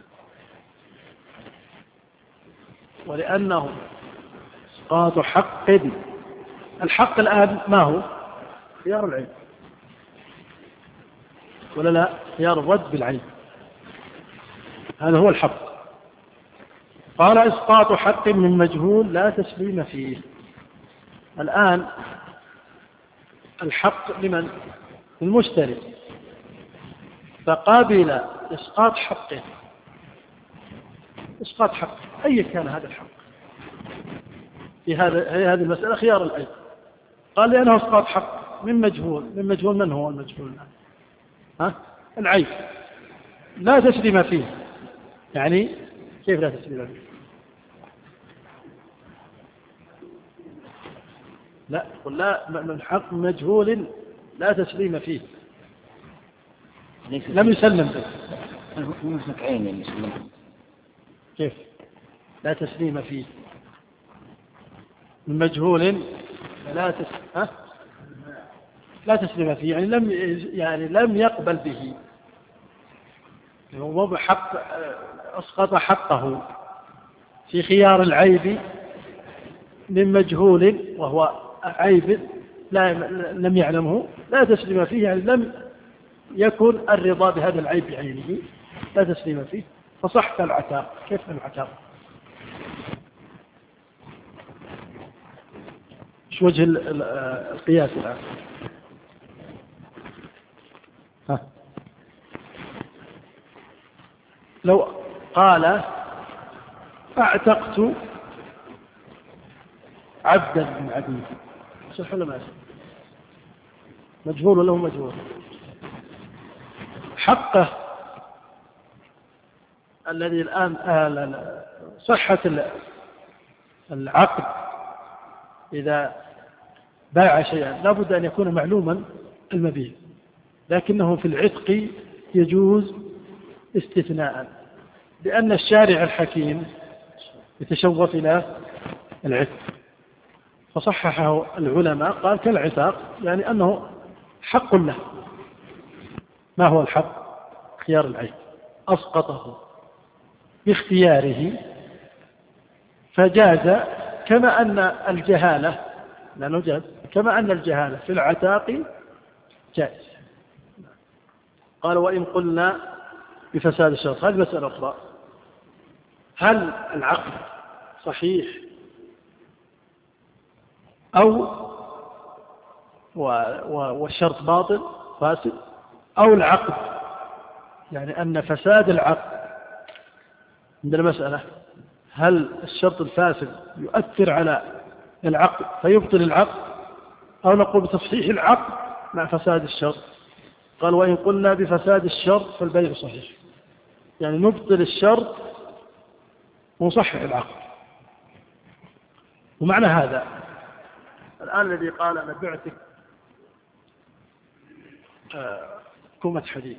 ولأنه إسقاط حق. الحق الآن ما هو؟ خيار العيب ولا لا؟ خيار الرد بالعيب، هذا هو الحق. قال إسقاط حق من مجهول لا تسليم فيه. الآن الحق لمن؟ المشتري، فقابل إسقاط حقه. إسقاط حقه أي كان هذا الحق في هذا هذه المسألة خيار العيب. قال لأنه إسقاط حق من مجهول. من مجهول من هو المجهول؟ ها؟ العيب لا تسليم فيه. يعني كيف لا تسليم فيه؟ لا قل لا، من حق مجهول لا تسليم فيه لم يسلم به. مسك عين المسلم. كيف لا تسليم فيه؟ من مجهول لا تس... ها؟ لا تسليم فيه يعني لم يعني لم يقبل به. هو بحق أسقط حقه في خيار العيب من مجهول وهو عيب لا لم يعلمه لا تسليم فيه، يعني لم يكن الرضا بهذا العيب بعينه لا تسليم فيه فصح كالعتاق. كيف العتاق؟ ايش وجه القياس الآن؟ ها؟ لو قال اعتقت عبدا من عبيد، صح ولا ما صح؟ مجهول ولا هو مجهول؟ حقه الذي الآن آه صحة العقد إذا باع شيئا لابد أن يكون معلوما المبيع، لكنه في العتق يجوز استثناء، لأن الشارع الحكيم يتشوف إلى العتق فصححه العلماء، قال كالعتاق، يعني أنه حق له. ما هو الحق؟ خيار العين، أسقطه باختياره فجاز، كما أن الجهالة لأنه جاز كما أن الجهالة في العتاق جائز. قال وإن قلنا بفساد الشرط. هذه مسألة أخرى، هل العقد صحيح أو والشرط باطل فاسد، أو العقد يعني أن فساد العقد عند المسألة هل الشرط الفاسد يؤثر على العقد فيبطل العقد، أو نقول بتصحيح العقد مع فساد الشرط. قال وإن قلنا بفساد الشرط فالبيع صحيح، يعني نبطل الشرط ونصحح العقد. ومعنى هذا الآن الذي قال أنا بعتك كومة حديد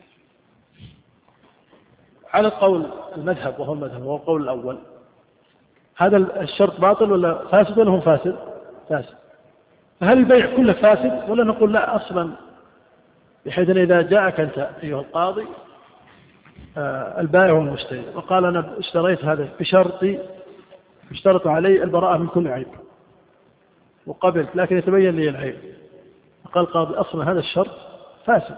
على قول المذهب وهو المذهب وهو القول الأول، هذا الشرط باطل ولا فاسد ولا هو فاسد؟ فاسد. فهل البيع كله فاسد ولا نقول لا أصلا، بحيث أن إذا جاءك أنت أيها القاضي البائع والمشتري وقال أنا اشتريت هذا بشرطي اشترط علي البراءة من كل عيب وقبلت، لكن يتبين لي العيب، فقال القاضي أصلا هذا الشرط فاسد،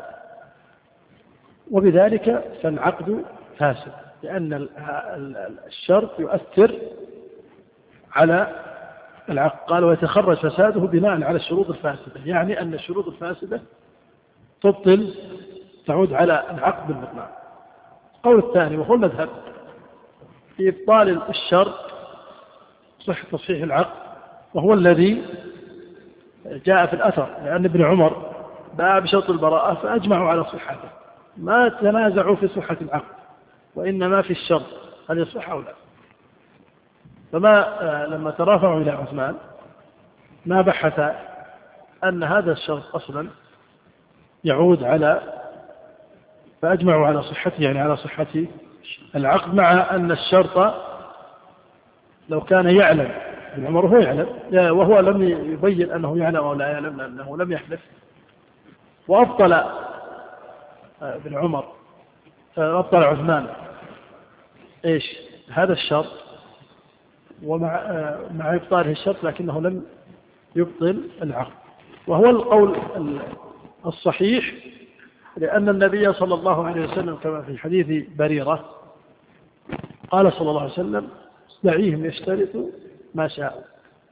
وبذلك فالعقد فاسد، لأن الشرط يؤثر على العقد. قال ويتخرج فساده بناء على الشروط الفاسدة، يعني أن الشروط الفاسدة تبطل تعود على العقد بالبطلان. القول الثاني وهو المذهب في إبطال الشرط صحة تصحيح العقد، وهو الذي جاء في الأثر، لأن ابن عمر باع بشرط البراءة فأجمعوا على صحته، ما تنازعوا في صحة العقد وإنما في الشرط هل يصح أو لا. فما لما ترافعوا إلى عثمان ما بحث أن هذا الشرط أصلا يعود على، فأجمعوا على صحته يعني على صحة العقد، مع أن الشرط لو كان يعلم ابن عمر هو يعلم وهو لم يبين أنه يعلم أو لا يعلم لأنه لم يحلف، وأبطل ابن عمر أبطل عثمان إيش هذا الشرط ومع مع إبطاله الشرط لكنه لم يبطل العقد. وهو القول الصحيح، لأن النبي صلى الله عليه وسلم كما في حديث بريرة قال صلى الله عليه وسلم دعيهم يشترطوا ما شاءوا،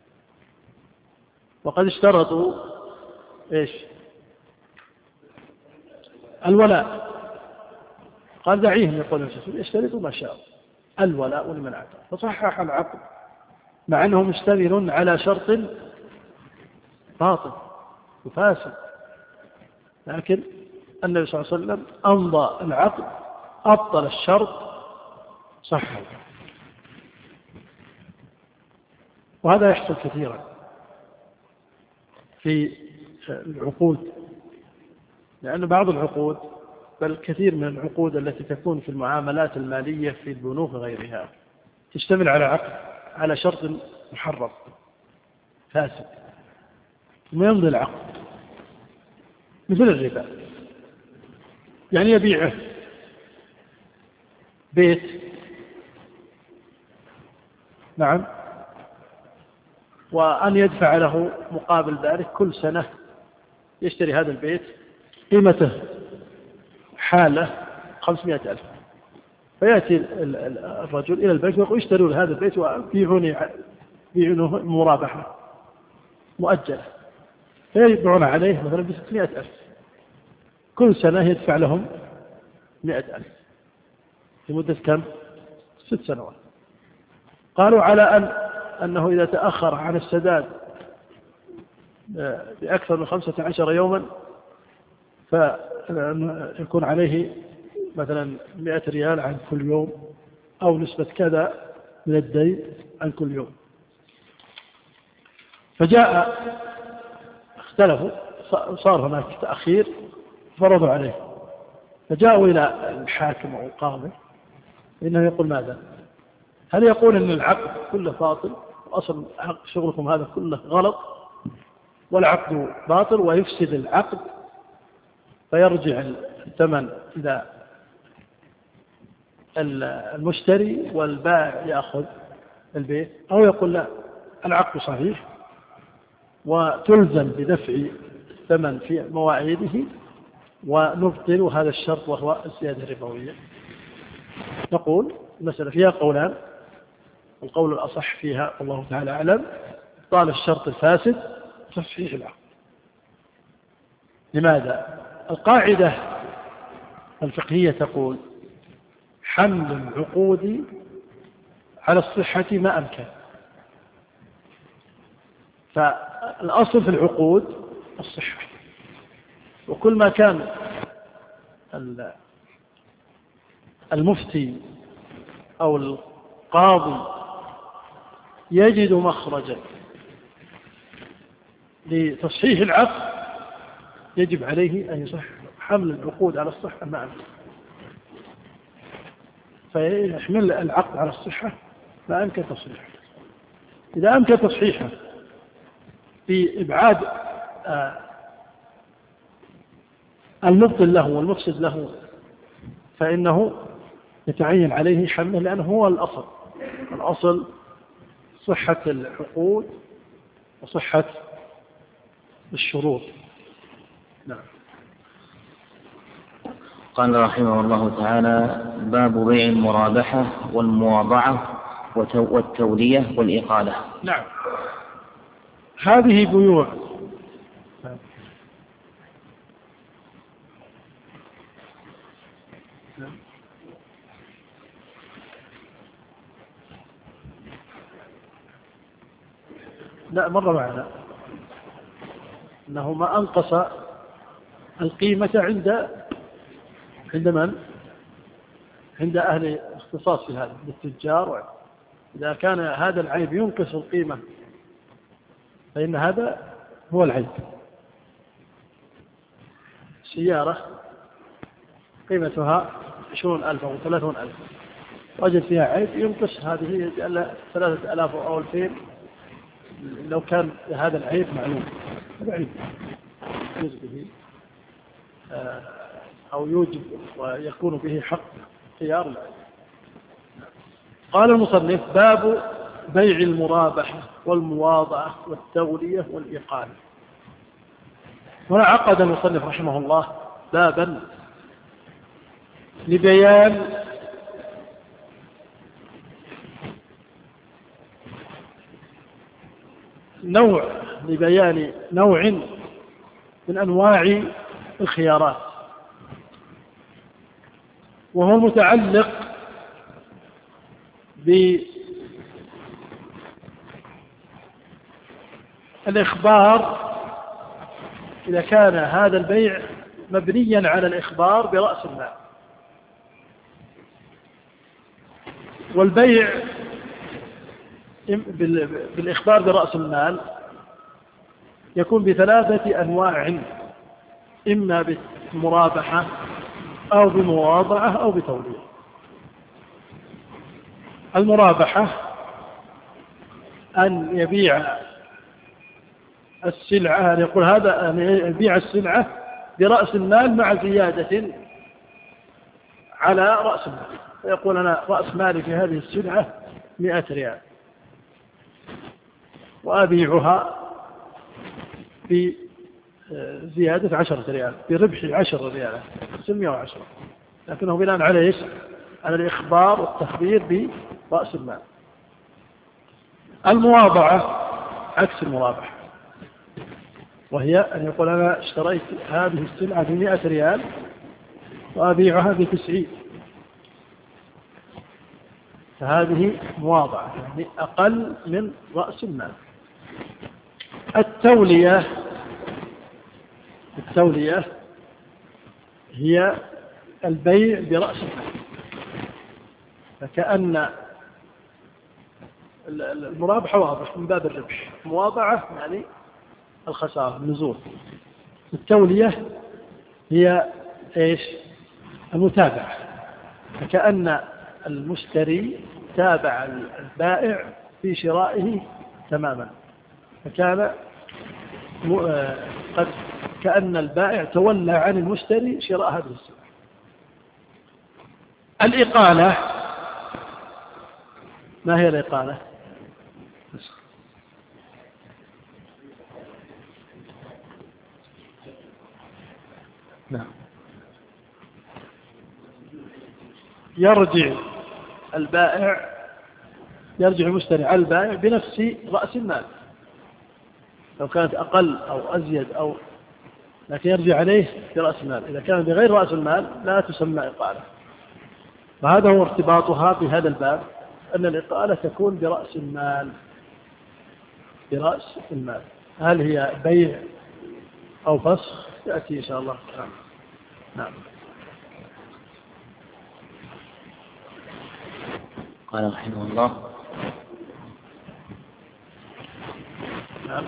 وقد اشترطوا إيش الولاء، قال دعيهم يقولون يشترطوا ما شاءوا الولاء لمن أعطى، فصحح العقد مع أنه مشتمل على شرط باطل وفاسد، لكن النبي صلى الله عليه وسلم أمضى العقد أبطل الشرط صحه. وهذا يحصل كثيرا في العقود، لأن بعض العقود بل كثير من العقود التي تكون في المعاملات المالية في البنوك وغيرها تشتمل على عقد على شرط محرم فاسد ثم يمضي العقد، مثل الربا، يعني يبيعه بيت نعم وأن يدفع له مقابل ذلك كل سنة يشتري هذا البيت قيمته حالة خمسمائة ألف، فيأتي الرجل إلى البنك ويقول اشتروا هذا البيت وبيعوني بيعونه مرابحة مؤجلة، فيبيعون عليه مثلا بستمائة ألف، كل سنة يدفع لهم مائة ألف في مدة كم؟ ست سنوات. قالوا على أن أنه إذا تأخر عن السداد بأكثر من خمسة عشر يوما فيكون عليه مثلا مئة ريال عن كل يوم أو نسبة كذا من الدين عن كل يوم. فجاء اختلفوا، صار هناك تأخير فرضوا عليه، فجاءوا إلى الحاكم أو القاضي إنه يقول ماذا؟ هل يقول إن العقد كله باطل وأصل شغلكم هذا كله غلط والعقد باطل ويفسد العقد فيرجع الثمن إلى المشتري والبائع يأخذ البيت، أو يقول لا العقد صحيح وتلزم بدفع الثمن في مواعيده ونبطل هذا الشرط وهو الزيادة الربوية؟ نقول المسألة فيها قولان، القول الأصح فيها والله تعالى أعلم طال الشرط الفاسد تصحيح العقد. لماذا؟ القاعدة الفقهية تقول حمل العقود على الصحة ما أمكن، فالأصل في العقود الصحة، وكل ما كان المفتي أو القاضي يجد مخرجا لتصحيح العقد يجب عليه أن يصح حمل العقود على الصحة ما أمكن، فيحمل العقد على الصحة ما أمكن تصحيحه. إذا أمكن تصحيحه بإبعاد المبطل له والمفسد له فإنه يتعين عليه حمله، لأنه هو الأصل، الأصل صحة العقود وصحة الشروط. نعم. قال رحمه الله تعالى: باب بيع المرابحة والمواضعة والتولية والإقالة. نعم، هذه بيوع لا مر معنا أنه ما أنقص القيمة عند عند من؟ عند أهل الاختصاص في هذا للتجار. إذا كان هذا العيب ينقص القيمة فإن هذا هو العيب. سيارة قيمتها عشرون ألف أو ثلاثون ألف وجد فيها عيب ينقص هذه ثلاثة ألاف أو ألفين لو كان هذا العيب معلوم، هذا عيب يجب به أو يوجب ويكون به حق خيار العيب. قال المصنف: باب بيع المرابحة والمواضعة والتولية والإقالة. هنا عقد المصنف رحمه الله بابا لبيان نوع لبيان نوع من أنواع الخيارات، وهو متعلق بالإخبار إذا كان هذا البيع مبنيا على الإخبار برأس المال. والبيع بالإخبار برأس المال يكون بثلاثة أنواع، إما بمرابحة أو بمواضعة أو بتولية. المرابحة أن يبيع السلعة، أن يقول هذا أن يبيع السلعة برأس المال مع زيادة على رأس المال، فيقول أنا رأس مالي في هذه السلعة مئة ريال وأبيعها بزيادة عشرة ريال بربح عشرة ريال سمية وعشرة، لكنه بناء على إيش؟ على الإخبار والتخبير برأس المال. المواضعة عكس المرابحة، وهي أن يقول أنا اشتريت هذه السلعة بمئة ريال وأبيعها بتسعين، فهذه مواضعة يعني أقل من رأس المال. التولية التولية هي البيع برأس المال، فكأن المرابحة واضح من باب الربح، مواضعة يعني الخسارة النزول. التولية هي ايش؟ المتابعة، فكأن المشتري تابع البائع في شرائه تماما، فكان قد كأن البائع تولى عن المشتري شراء هذه السلعة. الإقالة، ما هي الإقالة؟ نعم، يرجع البائع يرجع المشتري على البائع بنفس رأس المال، لو كانت أقل أو أزيد أو لكن يرجع عليه برأس المال. إذا كان بغير رأس المال لا تسمى إقالة. وهذا هو ارتباطها بهذا الباب، أن الإقالة تكون برأس المال برأس المال. هل هي بيع أو فسخ يأتي إن شاء الله. نعم. نعم. قال رحمه الله: نعم.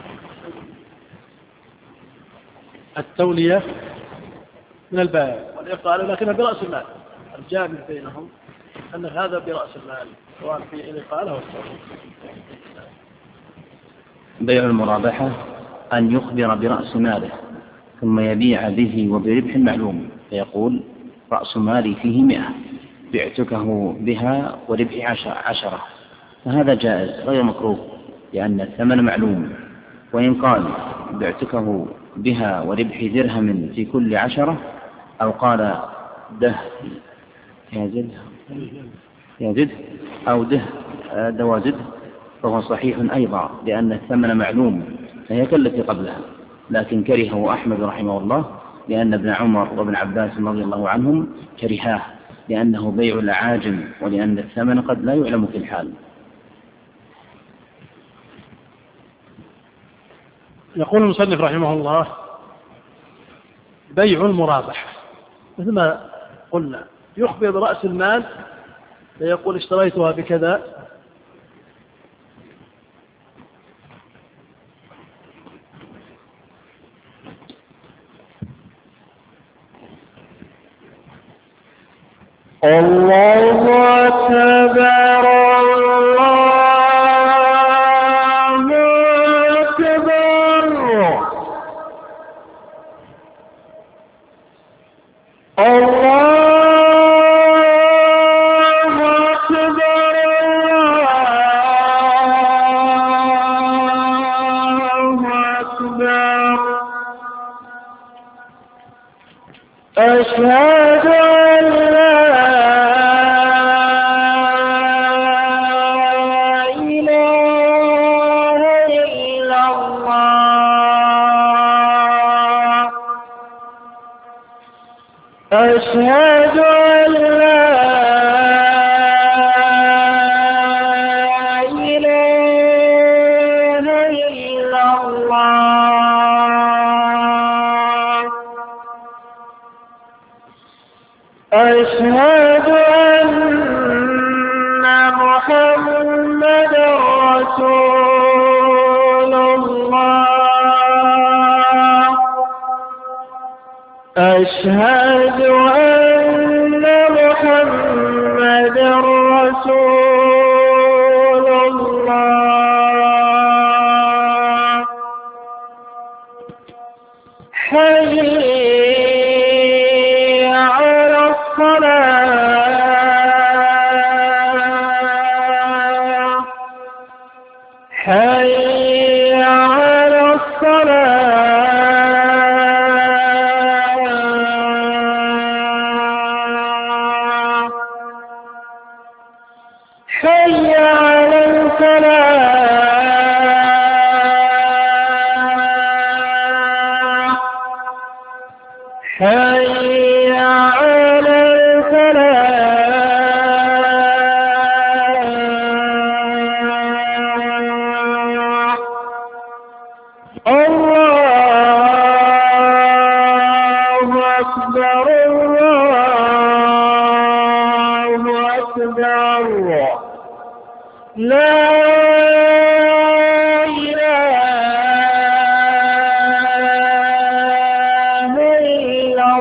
التولية من البائع والإقالة لكنها برأس المال. الجامع بينهم أن هذا برأس المال سواء في الإقالة والتولية. بيع المرابحة أن يخبر برأس ماله ثم يبيع به وبربح معلوم، فيقول: رأس مالي فيه مئة، بعتكه بها وربح عشرة، فهذا جائز غير مكروه لأن الثمن معلوم. وإن قال: بعتكه بها وربح درهم في كل عشرة، أو قال ده يزد يزد أو ده دوازد، فهو صحيح أيضا لأن الثمن معلوم، فهي كالتي قبلها. لكن كرهه أحمد رحمه الله لأن ابن عمر وابن عباس رضي الله عنهم كرهاه، لأنه بيع العاجم ولأن الثمن قد لا يعلم في الحال. يقول المصنف رحمه الله: بيع المرابحة مثل ما قلنا يخبر برأس المال، فيقول اشتريتها بكذا، الله أكبر الله أكبر الله أكبر الله أكبر. أشهد أن لا إله إلا الله. أشهد أن لا إله إلا الله. أشهد أن محمدا رسول الله. أشهد أن محمدا رسول الله. حي على الصلاة. حي على الصلاة. حي على الفلاح. حي على الفلاح. لا إله إلا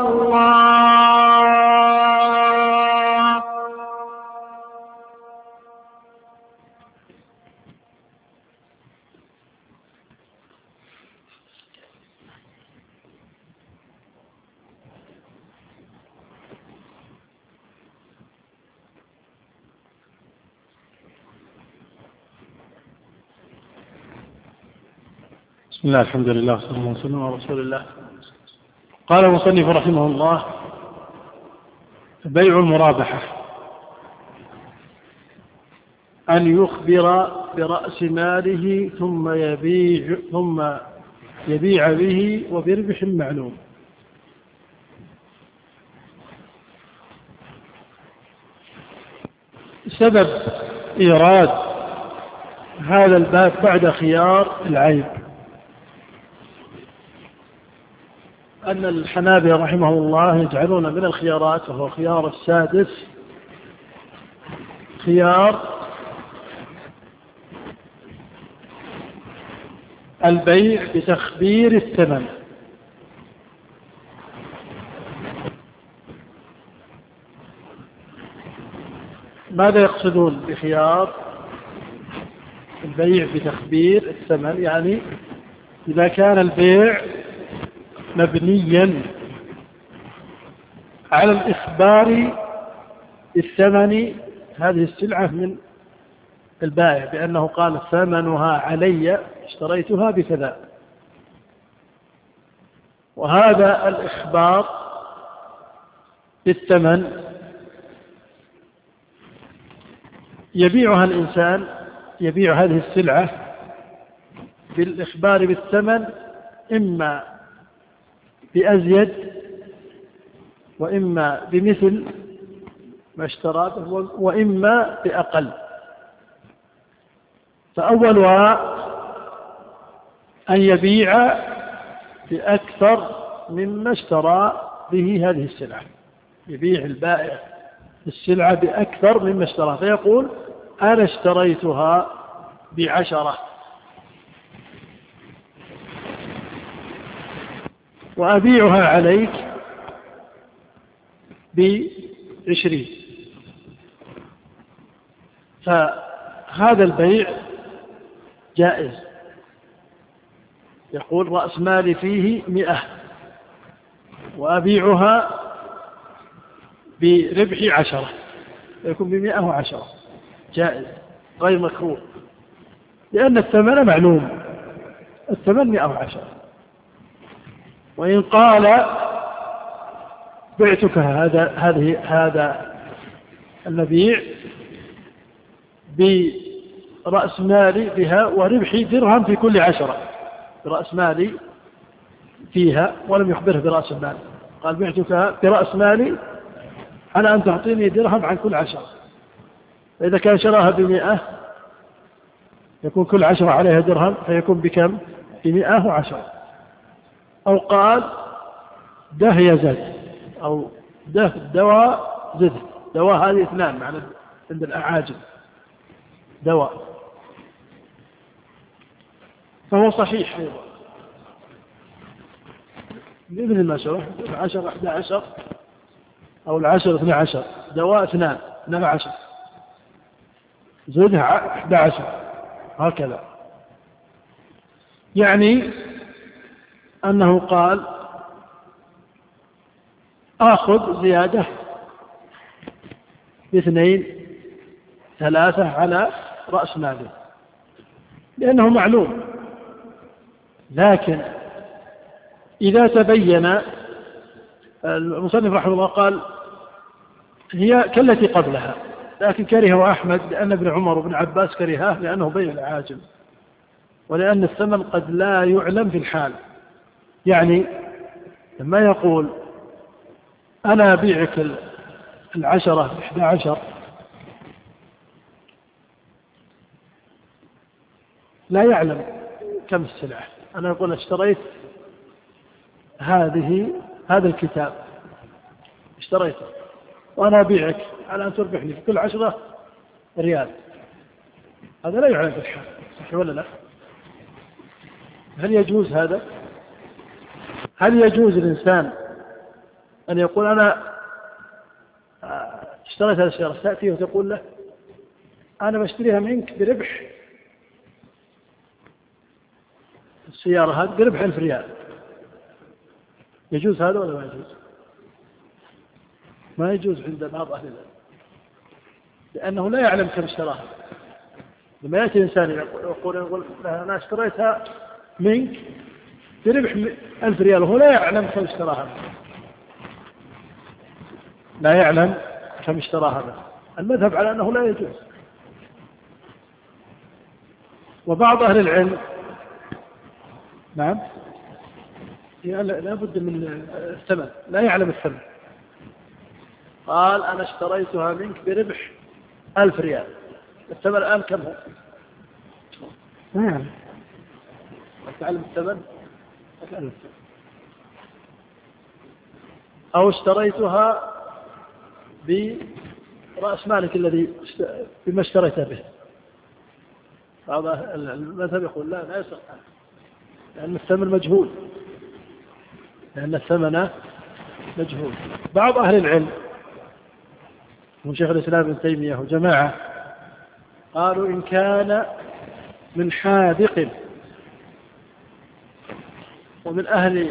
الله. بسم الله الحمد لله صلى الله عليه وسلم على رسول الله. قال المصنف رحمه الله: بيع المرابحة أن يخبر برأس ماله ثم يبيع ثم يبيع به وبربح معلوم. سبب إيراد هذا الباب بعد خيار العيب أن الحنابلة رحمه الله يجعلون من الخيارات، وهو خيار السادس، خيار البيع بتخبير الثمن. ماذا يقصدون بخيار البيع بتخبير الثمن؟ يعني إذا كان البيع مبنيا على الإخبار بالثمن هذه السلعة من البائع بأنه قال ثمنها علي اشتريتها بكذا، وهذا الإخبار بالثمن يبيعها الإنسان، يبيع هذه السلعة بالإخبار بالثمن إما بأزيد وإما بمثل ما اشترى وإما بأقل. فأولها أن يبيع بأكثر مما اشترى به هذه السلعة، يبيع البائع السلعة بأكثر مما اشترى، فيقول أنا اشتريتها بعشرة وأبيعها عليك بعشرين. فهذا البيع جائز، يقول رأس مالي فيه مئة وأبيعها بربح عشرة، يكون بمئة وعشرة، جائز غير مكروه، لأن الثمن معلوم، الثمن مئة وعشرة. وإن قال بعتك هذا هذه هذا المبيع برأس مالي بها وربحي درهم في كل عشرة، برأس مالي فيها ولم يخبره برأس المال، قال بعتك برأس مالي على أن تعطيني درهم عن كل عشرة، فإذا كان شراها بمئة يكون كل عشرة عليها درهم، فيكون بكم؟ بمئة وعشرة. أو قال ده يزد، أو ده دواء زد، دواء هذه اثنان معنى عند الأعاجم دواء، فهو صحيح أيضا بإذن ما شرح العشر أحد عشر أو العشر اثنى عشر، دواء اثنان اثنى عشر زدها أحد عشر، هكذا. يعني أنه قال آخذ زيادة باثنين ثلاثة على رأس ماله لأنه معلوم، لكن إذا تبين، المصنف رحمه الله قال هي كالتي قبلها، لكن كرهه أحمد لأن ابن عمر وابن عباس كرهاه لأنه بيع العاجم، ولأن الثمن قد لا يعلم في الحال. يعني لما يقول أنا أبيعك العشرة إحدى عشر، لا يعلم كم السلعة، أنا أقول اشتريت هذه هذا الكتاب اشتريته وأنا أبيعك على أن تربحني في كل عشرة ريال، هذا لا يعلم بالحال، صحيح ولا لا؟ هل يجوز هذا؟ هل يجوز الإنسان أن يقول أنا اشتريت هذه السيارة، تأتي وتقول له أنا بشتريها منك بربح السيارة هذه بربح ألف ريال، يجوز هذا ولا ما يجوز؟ ما يجوز عند بعض أهل العلم، لأنه لا يعلم كم اشتراها. لما يأتي الإنسان يقول يقول أنا اشتريتها منك بربح ألف ريال وهو لا يعلم كم اشتراها، لا يعلم كم اشتراها. المذهب على أنه لا يجوز. وبعض أهل العلم نعم لا بد من الثمن، لا يعلم الثمن، قال أنا اشتريتها منك بربح ألف ريال، الثمن الآن كم هو؟ ما يعلم. تعلم الثمن ألف. أو اشتريتها برأس مالك الذي بما اشتريتها به، بعض المذهب يقول لا لا يصح، لأن الثمن مجهول، لأن الثمن مجهول. بعض أهل العلم من شيخ الإسلام ابن تيمية وجماعة قالوا إن كان من حاذق ومن أهل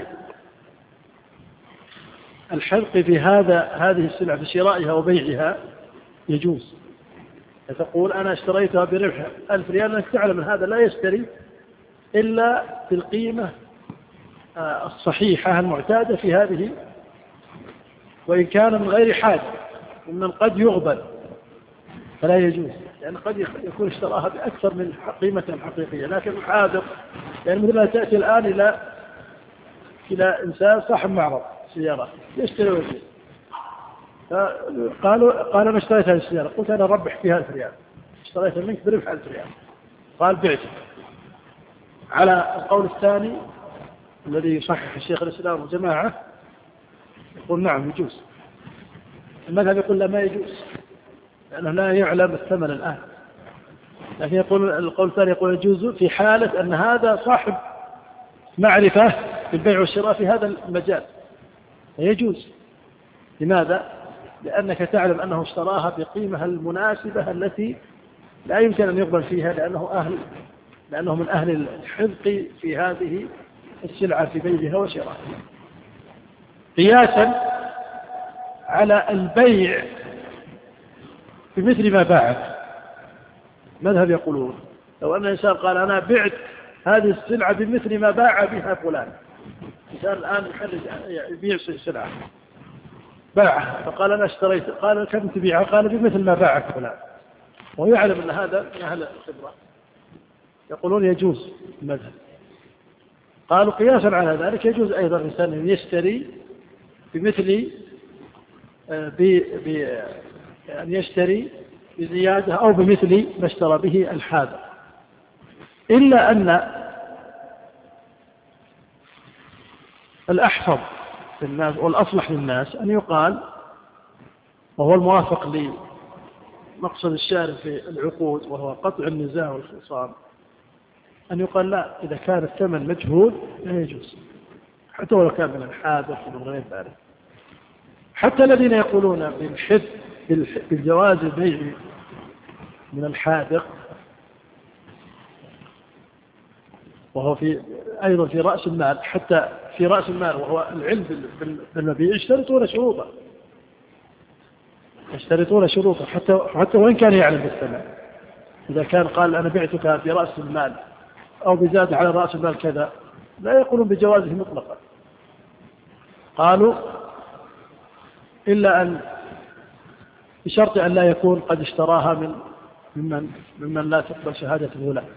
الحذق في هذا هذه السلعة في شرائها وبيعها يجوز. تقول أنا اشتريتها بربح ألف ريال، أنك تعلم هذا لا يشتري إلا بالقيمة الصحيحة المعتادة في هذه، وإن كان من غير حاجة ومن قد يغبن فلا يجوز، لأن قد يكون اشتراها بأكثر من قيمة حقيقية. لكن الحاذق يعني مثل ما تأتي الآن إلى إلى إنسان صاحب معرض سيارات يشتري ويبيع، قالوا قال أنا اشتريت هذه السيارة، قلت أنا ربح فيها ألف ريال، اشتريتها منك بربح ألف ريال، قال بعتها. على القول الثاني الذي يصحح الشيخ الإسلام وجماعة يقول نعم يجوز. المذهب يقول لا ما يجوز، لأنه لا يعلم الثمن الآن. لكن يقول القول الثاني يقول يجوز في حالة أن هذا صاحب معرفة بالبيع والشراء في هذا المجال، يجوز. لماذا؟ لأنك تعلم أنه اشتراها بقيمة المناسبة التي لا يمكن أن يقبل فيها، لأنه أهل لأنه من أهل الحذق في هذه السلعة في بيعها وشرائها، قياسا على البيع بمثل ما باعت. مذهب يقولون لو أن الإنسان قال أنا بعت هذه السلعة بمثل ما باع بها فلان، الإنسان الآن يخرج يبيع سلعة باعها فقال أنا اشتريت، قال كم تبيعها؟ قال بمثل ما باعك فلان، ويعلم أن هذا من أهل الخبرة. يقولون يجوز المذهب. قالوا قياسا على ذلك يجوز أيضا الإنسان أن يشتري بمثل ب... ب... أن يشتري بزيادة أو بمثل ما اشترى به الحاذق، إلا أن الأحفظ في الناس والأصلح للناس أن يقال، وهو الموافق لمقصد الشارع في العقود وهو قطع النزاع والخصام، أن يقال لا، إذا كان الثمن مجهول لا يجوز، حتى ولو كان من الحاذق ومن غير ذلك. حتى الذين يقولون بالحد بالجواز البيع من الحاذق، وهو في أيضا في رأس المال، حتى في رأس المال وهو العلم بالمبيع، يشترطون شروطا يشترطون شروطا حتى حتى وإن كان يعلم بالثمن. إذا كان قال أنا بعتك برأس المال أو بزاد على رأس المال كذا، لا يقولون بجوازه مطلقا. قالوا إلا أن بشرط أن لا يكون قد اشتراها من ممن ممن لا تقبل شهادته له.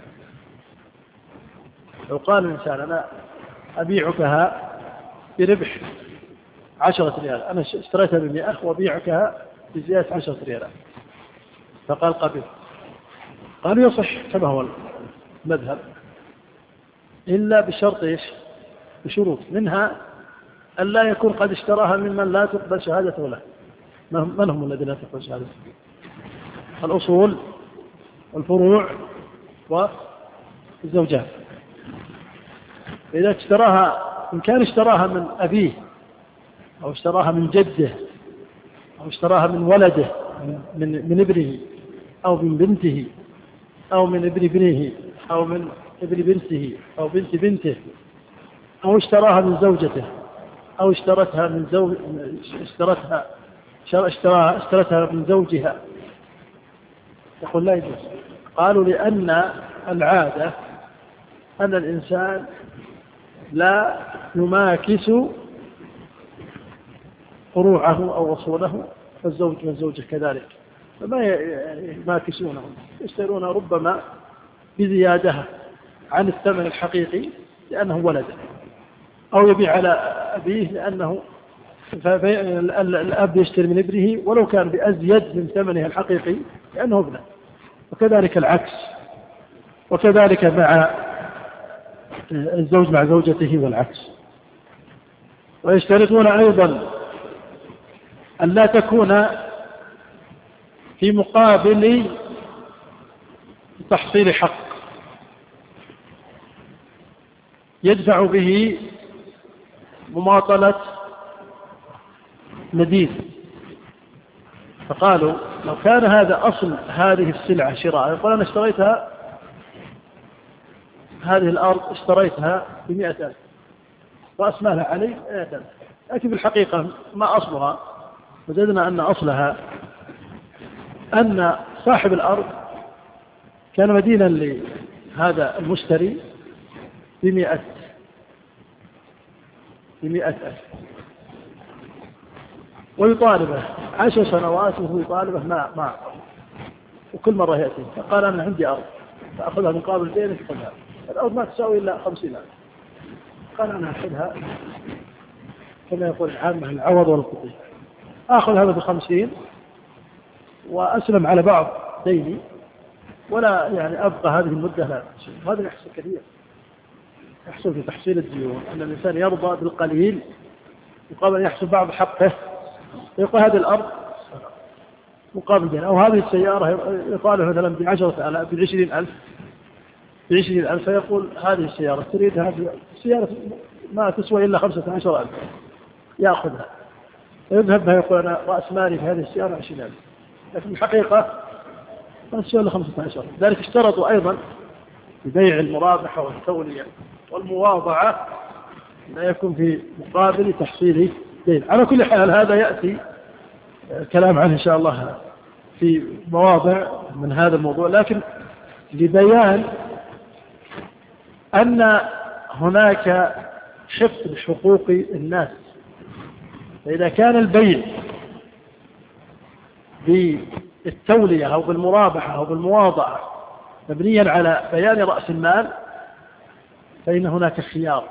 لو قال الإنسان أنا أبيعكها بربح عشرة ريال، أنا اشتريتها بمئة وأبيعكها بزيادة عشرة ريال، فقال قبل، قالوا يصح كما هو المذهب، إلا بشرط إيش؟ بشروط، منها أن لا يكون قد اشتراها ممن لا تقبل شهادته له. من هم الذين لا تقبل شهادته؟ الأصول والفروع والزوجات. إذا اشتراها إن كان اشتراها من أبيه أو اشتراها من جده أو اشتراها من ولده من, من ابنه أو من بنته أو من ابن ابنه أو من ابن بنته أو بنت بنته أو اشتراها من زوجته أو اشترتها من زوج اشترتها اشتراها اشترتها من زوجها، يقول لا يجوز. قالوا لأن العادة أن الإنسان لا يماكس فروعه أو أصوله، فالزوج والزوجة كذلك، فما يماكسونهم، يشترون ربما بزيادة عن الثمن الحقيقي لأنه ولده، أو يبيع على أبيه لأنه الأب يشتري من ابنه ولو كان بأزيد من ثمنه الحقيقي لأنه ابنه، وكذلك العكس، وكذلك مع الزوج مع زوجته والعكس. ويشترطون أيضا أن لا تكون في مقابل تحصيل حق يدفع به مماطلة مدين. فقالوا لو كان هذا أصل هذه السلعة شراء، يقول أنا اشتريتها هذه الأرض اشتريتها بمئة ألف رأس مالها علي مئة ألف، لكن في الحقيقة ما أصلها، وجدنا أن أصلها أن صاحب الأرض كان مدينا لهذا المشتري بمئة بمئة ألف ويطالبه عشر سنوات وهو يطالبه ما ما وكل مرة يأتي فقال أنا عندي أرض فأخذها مقابل دينك، خذها الأرض ما تساوي إلا خمسين ألف، قال أنا أخذها كما يقول العامة العوض والقطيع، آخذ هذا بخمسين وأسلم على بعض ديني ولا يعني أبقى هذه المدة لا شيء. هذا يحصل كثير، يحصل في تحصيل الديون أن الإنسان يرضى بالقليل مقابل أن يحصل بعض حقه، يقول هذه الأرض مقابل دين، أو هذه السيارة يطالب مثلا بعشرة آلاف بعشرين ألف بعشرين ألف، فيقول هذه السيارة تريد هذه السيارة ما تسوى إلا خمسة عشر ألف، يأخذها يذهب بها يقول أنا رأس مالي في هذه السيارة عشرين ألف، لكن الحقيقة ما تسوى إلا خمسة عشر. ذلك اشترطوا أيضا ببيع المرابحة والتولية والمواضعة لا يكون في مقابل تحصيل دين. على كل حال هذا يأتي كلام عنه إن شاء الله في مواضع من هذا الموضوع، لكن لبيان أن هناك حفظ لحقوق الناس. فإذا كان البيع بالتولية أو بالمرابحة أو بالمواضعة مبنيا على بيان رأس المال فإن هناك خيار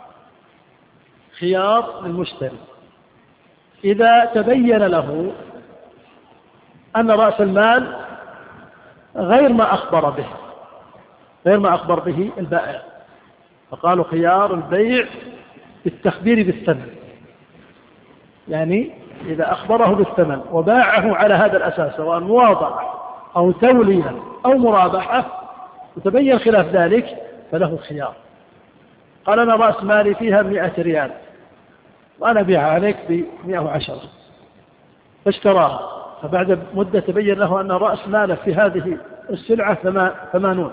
خيار للمشتري إذا تبين له أن رأس المال غير ما أخبر به غير ما أخبر به البائع، فقالوا خيار البيع بالتخبير بالثمن، يعني إذا أخبره بالثمن وباعه على هذا الأساس سواء مواضعة أو تولية أو مرابحة وتبين خلاف ذلك فله الخيار. قال أنا رأس مالي فيها مئة ريال وأنا بيع عليك بمئة وعشرة فاشتراها، فبعد مدة تبين له أن رأس ماله في هذه السلعة ثمانون،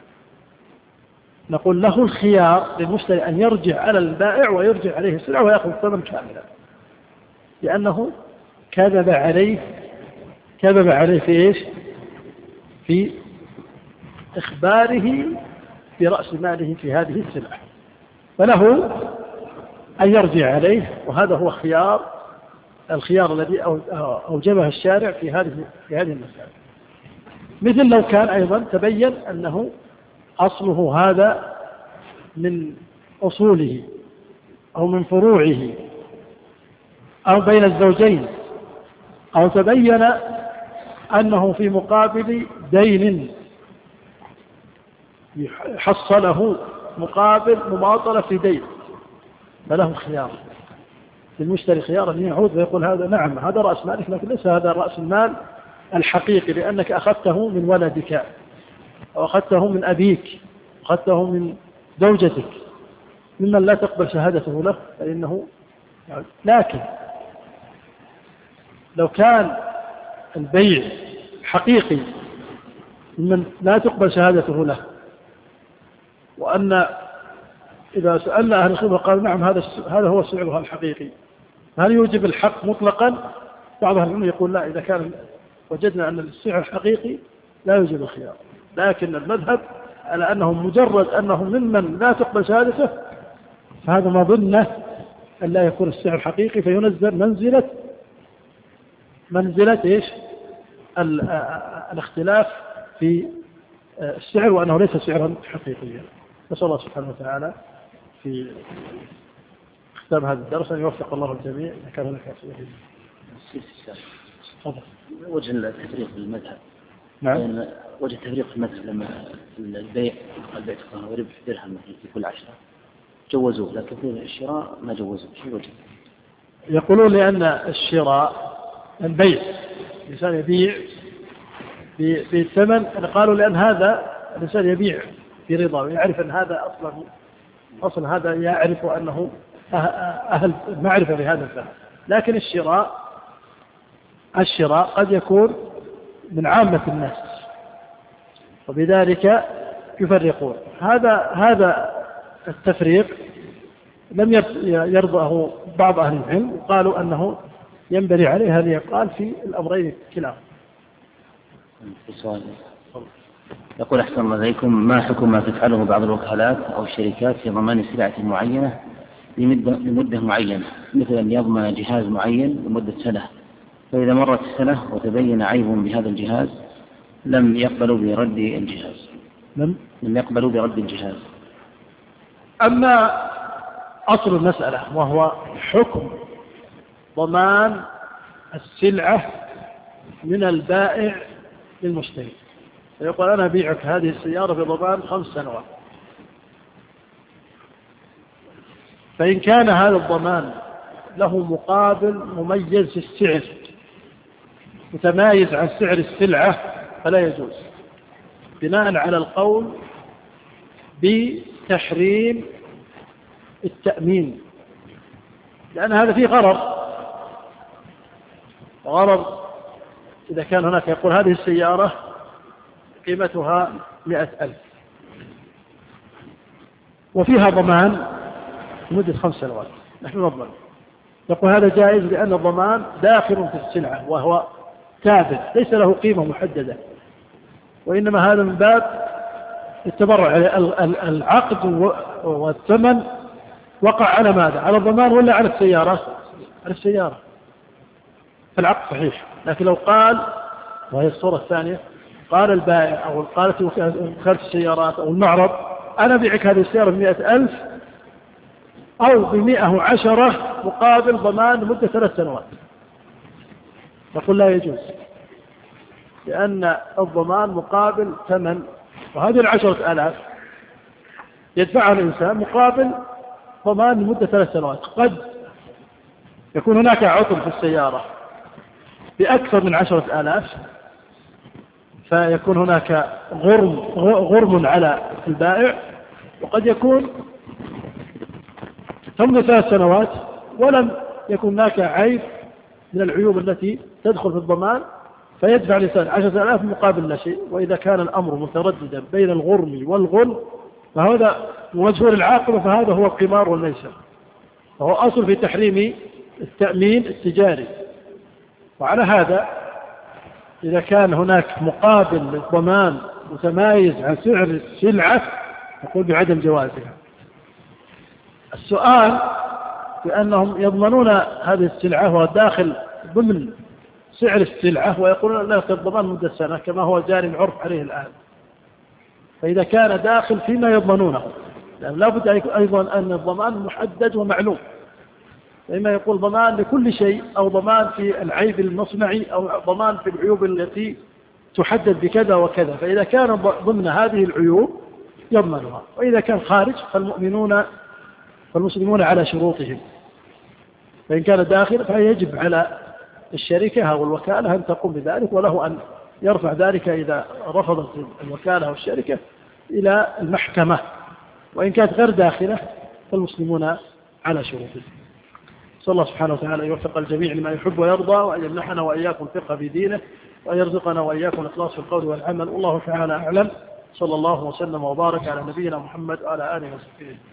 نقول له الخيار للمشتري أن يرجع على البائع ويرجع عليه السلعة ويأخذ الثمن كاملا، لأنه كذب عليه كذب عليه في إيش؟ في إخباره برأس ماله في هذه السلعة، فله أن يرجع عليه، وهذا هو خيار الخيار الذي أوجبه الشارع في هذه في هذه المسألة. مثل لو كان أيضا تبين أنه أصله هذا من أصوله أو من فروعه أو بين الزوجين، أو تبين أنه في مقابل دين حصله مقابل مماطلة في دين، فله خيار للمشتري خيار أن يعود ويقول هذا نعم هذا رأس مالك، لكن ليس هذا رأس المال الحقيقي لأنك أخذته من ولدك، أو أخذته من أبيك، أخذته من زوجتك، ممن لا تقبل شهادته له فإنه يعني. لكن لو كان البيع حقيقي ممن لا تقبل شهادته له، وأن إذا سألنا أهل الخبرة قالوا نعم هذا هذا هو سعرها الحقيقي، هل يوجب الحق مطلقا؟ بعض أهل العلم يقول لا، إذا كان وجدنا أن السعر الحقيقي لا يوجب الخيار، لكن المذهب على أنه مجرد أنه ممن لا تقبل شهادته فهذا ما ظنه أن لا يكون السعر حقيقي، فينزل منزلة منزلة إيش الاختلاف في السعر، وأنه ليس سعرا حقيقيا. نسأل الله سبحانه وتعالى في ختام هذا الدرس أن يوفق الله الجميع إذا كان هناك أسئلة. تفضل. وجه التفريق في المذهب. نعم. وجه التفريق في المذهب لما البيع البيع وربح درهم في كل عشرة جوزوه، لكن في الشراء ما جوزوه، شو وجه؟ يقولون لأن الشراء البيع الإنسان يبيع بالثمن، قالوا لأن هذا الإنسان يبيع برضا ويعرف أن هذا أصلا أصلا هذا يعرف أنه أهل معرفة بهذا الثمن. لكن الشراء الشراء قد يكون من عامة الناس، وبذلك يفرقون. هذا هذا التفريق لم يرضاه بعض أهل العلم، وقالوا أنه ينبغي عليه أن يقال في الأمرين كلاهما. يقول أحسن الله إليكم: ما حكم ما تفعله بعض الوكالات أو الشركات في ضمان سلعة معينة لمدة معينة، مثل أن يضمن جهاز معين لمدة سنة، فإذا مرت السنة وتبين عيب بهذا الجهاز لم يقبلوا برد الجهاز لم لم يقبلوا برد الجهاز. أما أصل المسألة وهو حكم ضمان السلعة من البائع للمشتري، فيقول أنا أبيعك هذه السيارة بضمان خمس سنوات، فإن كان هذا الضمان له مقابل مميز في السعر متمايز عن سعر السلعة فلا يجوز، بناء على القول بتحريم التأمين، لأن هذا فيه غرض. غرض إذا كان هناك يقول هذه السيارة قيمتها مئة ألف وفيها ضمان لمدة خمس سنوات، نحن نضمن، يقول هذا جائز لأن الضمان داخل في السلعة وهو ثابت ليس له قيمة محددة، وإنما هذا من باب التبرع. العقد والثمن وقع على ماذا؟ على الضمان ولا على السيارة؟ على السيارة، فالعقد صحيح. لكن لو قال، وهي الصورة الثانية، قال البائع أو قالت وكالة السيارات أو المعرض أنا بيعك هذه السيارة بمئة ألف أو بمئة وعشرة مقابل ضمان لمدة ثلاث سنوات، نقول لا يجوز، لأن الضمان مقابل ثمن، وهذه العشرة آلاف يدفعها الإنسان مقابل ضمان لمدة ثلاث سنوات. قد يكون هناك عطل في السيارة بأكثر من عشرة آلاف، فيكون هناك غرم, غرم على البائع، وقد يكون ثم ثلاث سنوات ولم يكن هناك عيب من العيوب التي تدخل في الضمان، فيدفع الإنسان عشرة آلاف مقابل لا شيء. وإذا كان الأمر مترددا بين الغرم والغل فهذا مجهول العاقبة، فهذا هو القمار والميسر، فهو أصل في تحريم التأمين التجاري. وعلى هذا إذا كان هناك مقابل للضمان متمايز عن سعر السلعة نقول بعدم جوازها. السؤال بأنهم يضمنون هذه السلعة وداخل ضمن سعر السلعة ويقولون لا الضمان مدة سنة كما هو جاري العرف عليه الآن، فإذا كان داخل فيما يضمنونه، لأن لا بد أيضا أن الضمان محدد ومعلوم، فإما يقول ضمان لكل شيء أو ضمان في العيب المصنعي أو ضمان في العيوب التي تحدد بكذا وكذا، فإذا كان ضمن هذه العيوب يضمنها، وإذا كان خارج فالمؤمنون فالمسلمون على شروطهم، فإن كان داخل فيجب على الشركة أو الوكالة أن تقوم بذلك، وله أن يرفع ذلك إذا رفضت الوكالة أو الشركة إلى المحكمة، وإن كانت غير داخلة فالمسلمون على شروطه. صلى الله سبحانه وتعالى يوفق الجميع لما يحب ويرضى، وأن يمنحنا وإياكم الفقه في دينه، وأن يرزقنا وإياكم الإخلاص في القول والعمل. والله تعالى أعلم. صلى الله وسلم وبارك على نبينا محمد وعلى آله وصحبه.